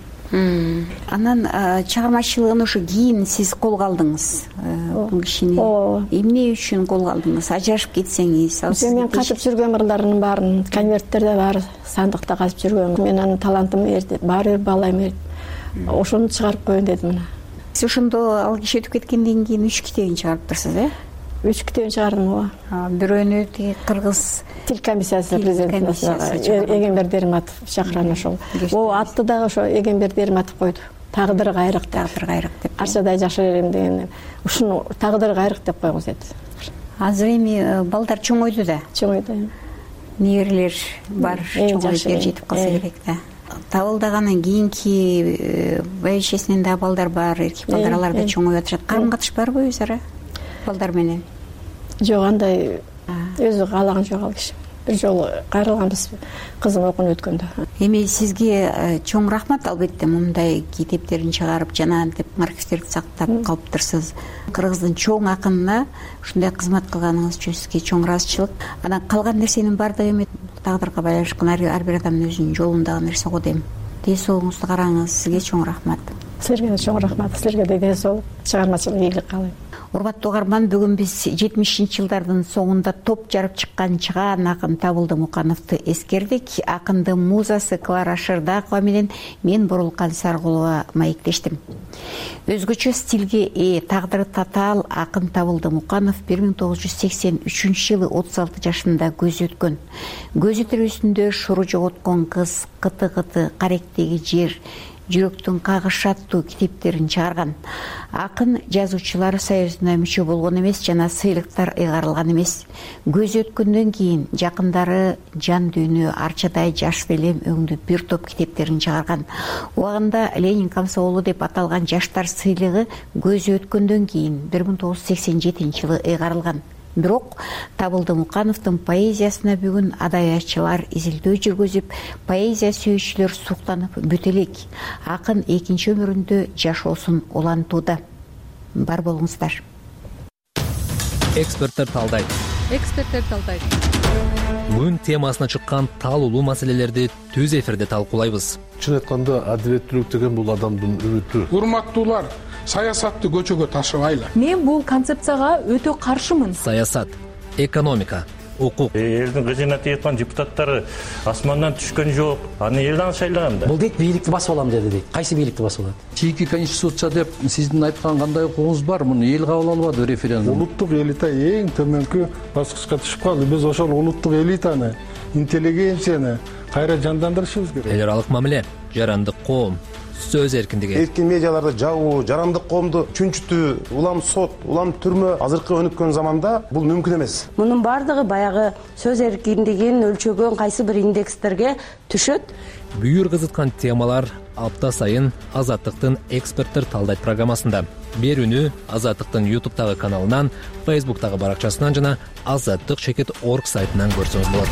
Анан чыгармачылыгын ушу кийин сиз колго алдыңыз. Бул кишини эмне үчүн колго алдыңыз? Ажырашып кетсеңиз, мен катып жүргөн ырларымдын баарын конверттерде бар, сандыкта казып жүргөн. Мен анын талантым эрди, баары бир баалайм эрди. Ошону чыгарып коеюн дедим. Сиз ошондо ал киши өтүп кеткенден кийин 3 китебин чыгарыптырсыз, 3 китебин чыгардым, ооба. Бирөөнү кыргыз тил комиссиясы президенти Эгемберди Эрматов чакырган ошол. Атты дагы ошо Эгемберди Эрматов койду. Тагдыры кайрык деп. Арчадай жашар элем деген. Ушуну тагдыры кайрык деп койгуз деди. Азыр эми балдар чоңойду да. Чоңойду. Неберелер бар, чоңоюп жетип калса керек да. Табылдагандан кийинки байшесинен да балдар бар, эркек балдар, алар да чоңоюп атышат. Карым-катыш барбы өзара балдар менен? Жок, андай өзү каалаган жок ал киши. Бир жолу кайрылганбыз кызым окууну өткөндө. Эми сизге чоң рахмат, албетте мындай китептерин чыгарып, жанагынтип архивтерди сактап калыптырсыз. Кыргыздын чоң акынына ушундай кызмат кылганыңыз үчүн сизге чоң ыраазычылык. Анан калган нерсенин баардыгы эми тагдырга байланышкан, ар бир адамдын өзүнүн жолундагы нерсе го дейм. Ден соолугуңузду караңыз, сизге чоң рахмат. Силерге чоң рахмат, силерге да ден соолук, чыгармачылык ийгилик каалайм. Урматтуу угарман, бүгүн биз 70-жылдардын соңунда топ жарып чыккан чыгаан акын Табылды Мукановду эскердик. Акындын музасы Клара Шырдакова менен мен Борулкан Саргулова маектештим. Өзгөчө стилге тагдыры татаал акын Табылды Муканов 1983-жылы 36 жашында көз өткөн. Көзү тирүүсүндө шуру жоготкон кыз, кыты-кыты, каректеги жер, жүрөктүн кагышы аттуу китептерин чыгарган. Акын жазуучулар союзуна мүчө болгон эмес жана сыйлыктар ыйгарылган эмес. Көз өткөндөн кийин жакындары жан дүйнө, Арчадай жаш элем өңдү бир топ китептерин чыгарган. Убагында Ленин камсоолу деп аталган жаштар сыйлыгы көз өткөндөн кийин 1987-жылы ыйгарылган. Бирок Табылды Мукановдун поэзиясына бүгүн адабиятчылар изилдөө жүргүзүп, поэзия сүйүүчүлөр суктанып бүт элек. Акын экинчи өмүрүндө жашоосун улантууда. Бар болуңуздар. Эксперттер талдайт. Күн темасына чыккан таалуулуу маселелерди түз эфирде талкуулайбыз. Чын айтканда адилеттүүлүк деген бул адамдын үмүтү. Урматтуулар, саясатты көчөгө ташыбайлы. Мен бул концепцияга өтө каршымын. Саясат, экономика, укук. Элдин кызына тийип депутаттары асмандан түшкөн жок. Аны элден шайлаган да. Бул дейт бийликти басып алам деди дейт. Кайсы бийликти басып алат? Чийки конституция деп сиздин айткан кандай укугуңуз бар? Муну эл кабыл албады референдум. Улуттук элита эң төмөнкү баскычка түшүп калды. Биз ошол улуттук элитаны, интеллигенцияны кайра жандандырышыбыз керек. Эл аралык мамиле, жарандык коом, сөз эркиндиги. Эркин медиаларды жабуу, жарандык коомду чүнчүтүү, улам сот, улам түрмө азыркы өнүккөн заманда бул мүмкүн эмес. Мунун бардыгы баягы сөз эркиндигин өлчөгөн кайсы бир индекстерге түшөт. Бүйүр кызыткан темалар апта сайын Азаттыктын эксперттер талдайт программасында. Берүүнү Азаттыктын YouTube'тагы каналынан, Facebook'тагы баракчасынан жана azаттык.org сайтынан көрсөңүз болот.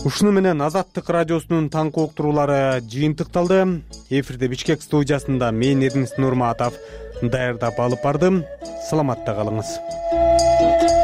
ушуну менен Азаттык радиосунун таңкы уктуруулары жыйынтыкталды. Эфирде Бишкек студиясында мен Эрнест Нурматов даярдап алып бардым. Саламатта калыңыз.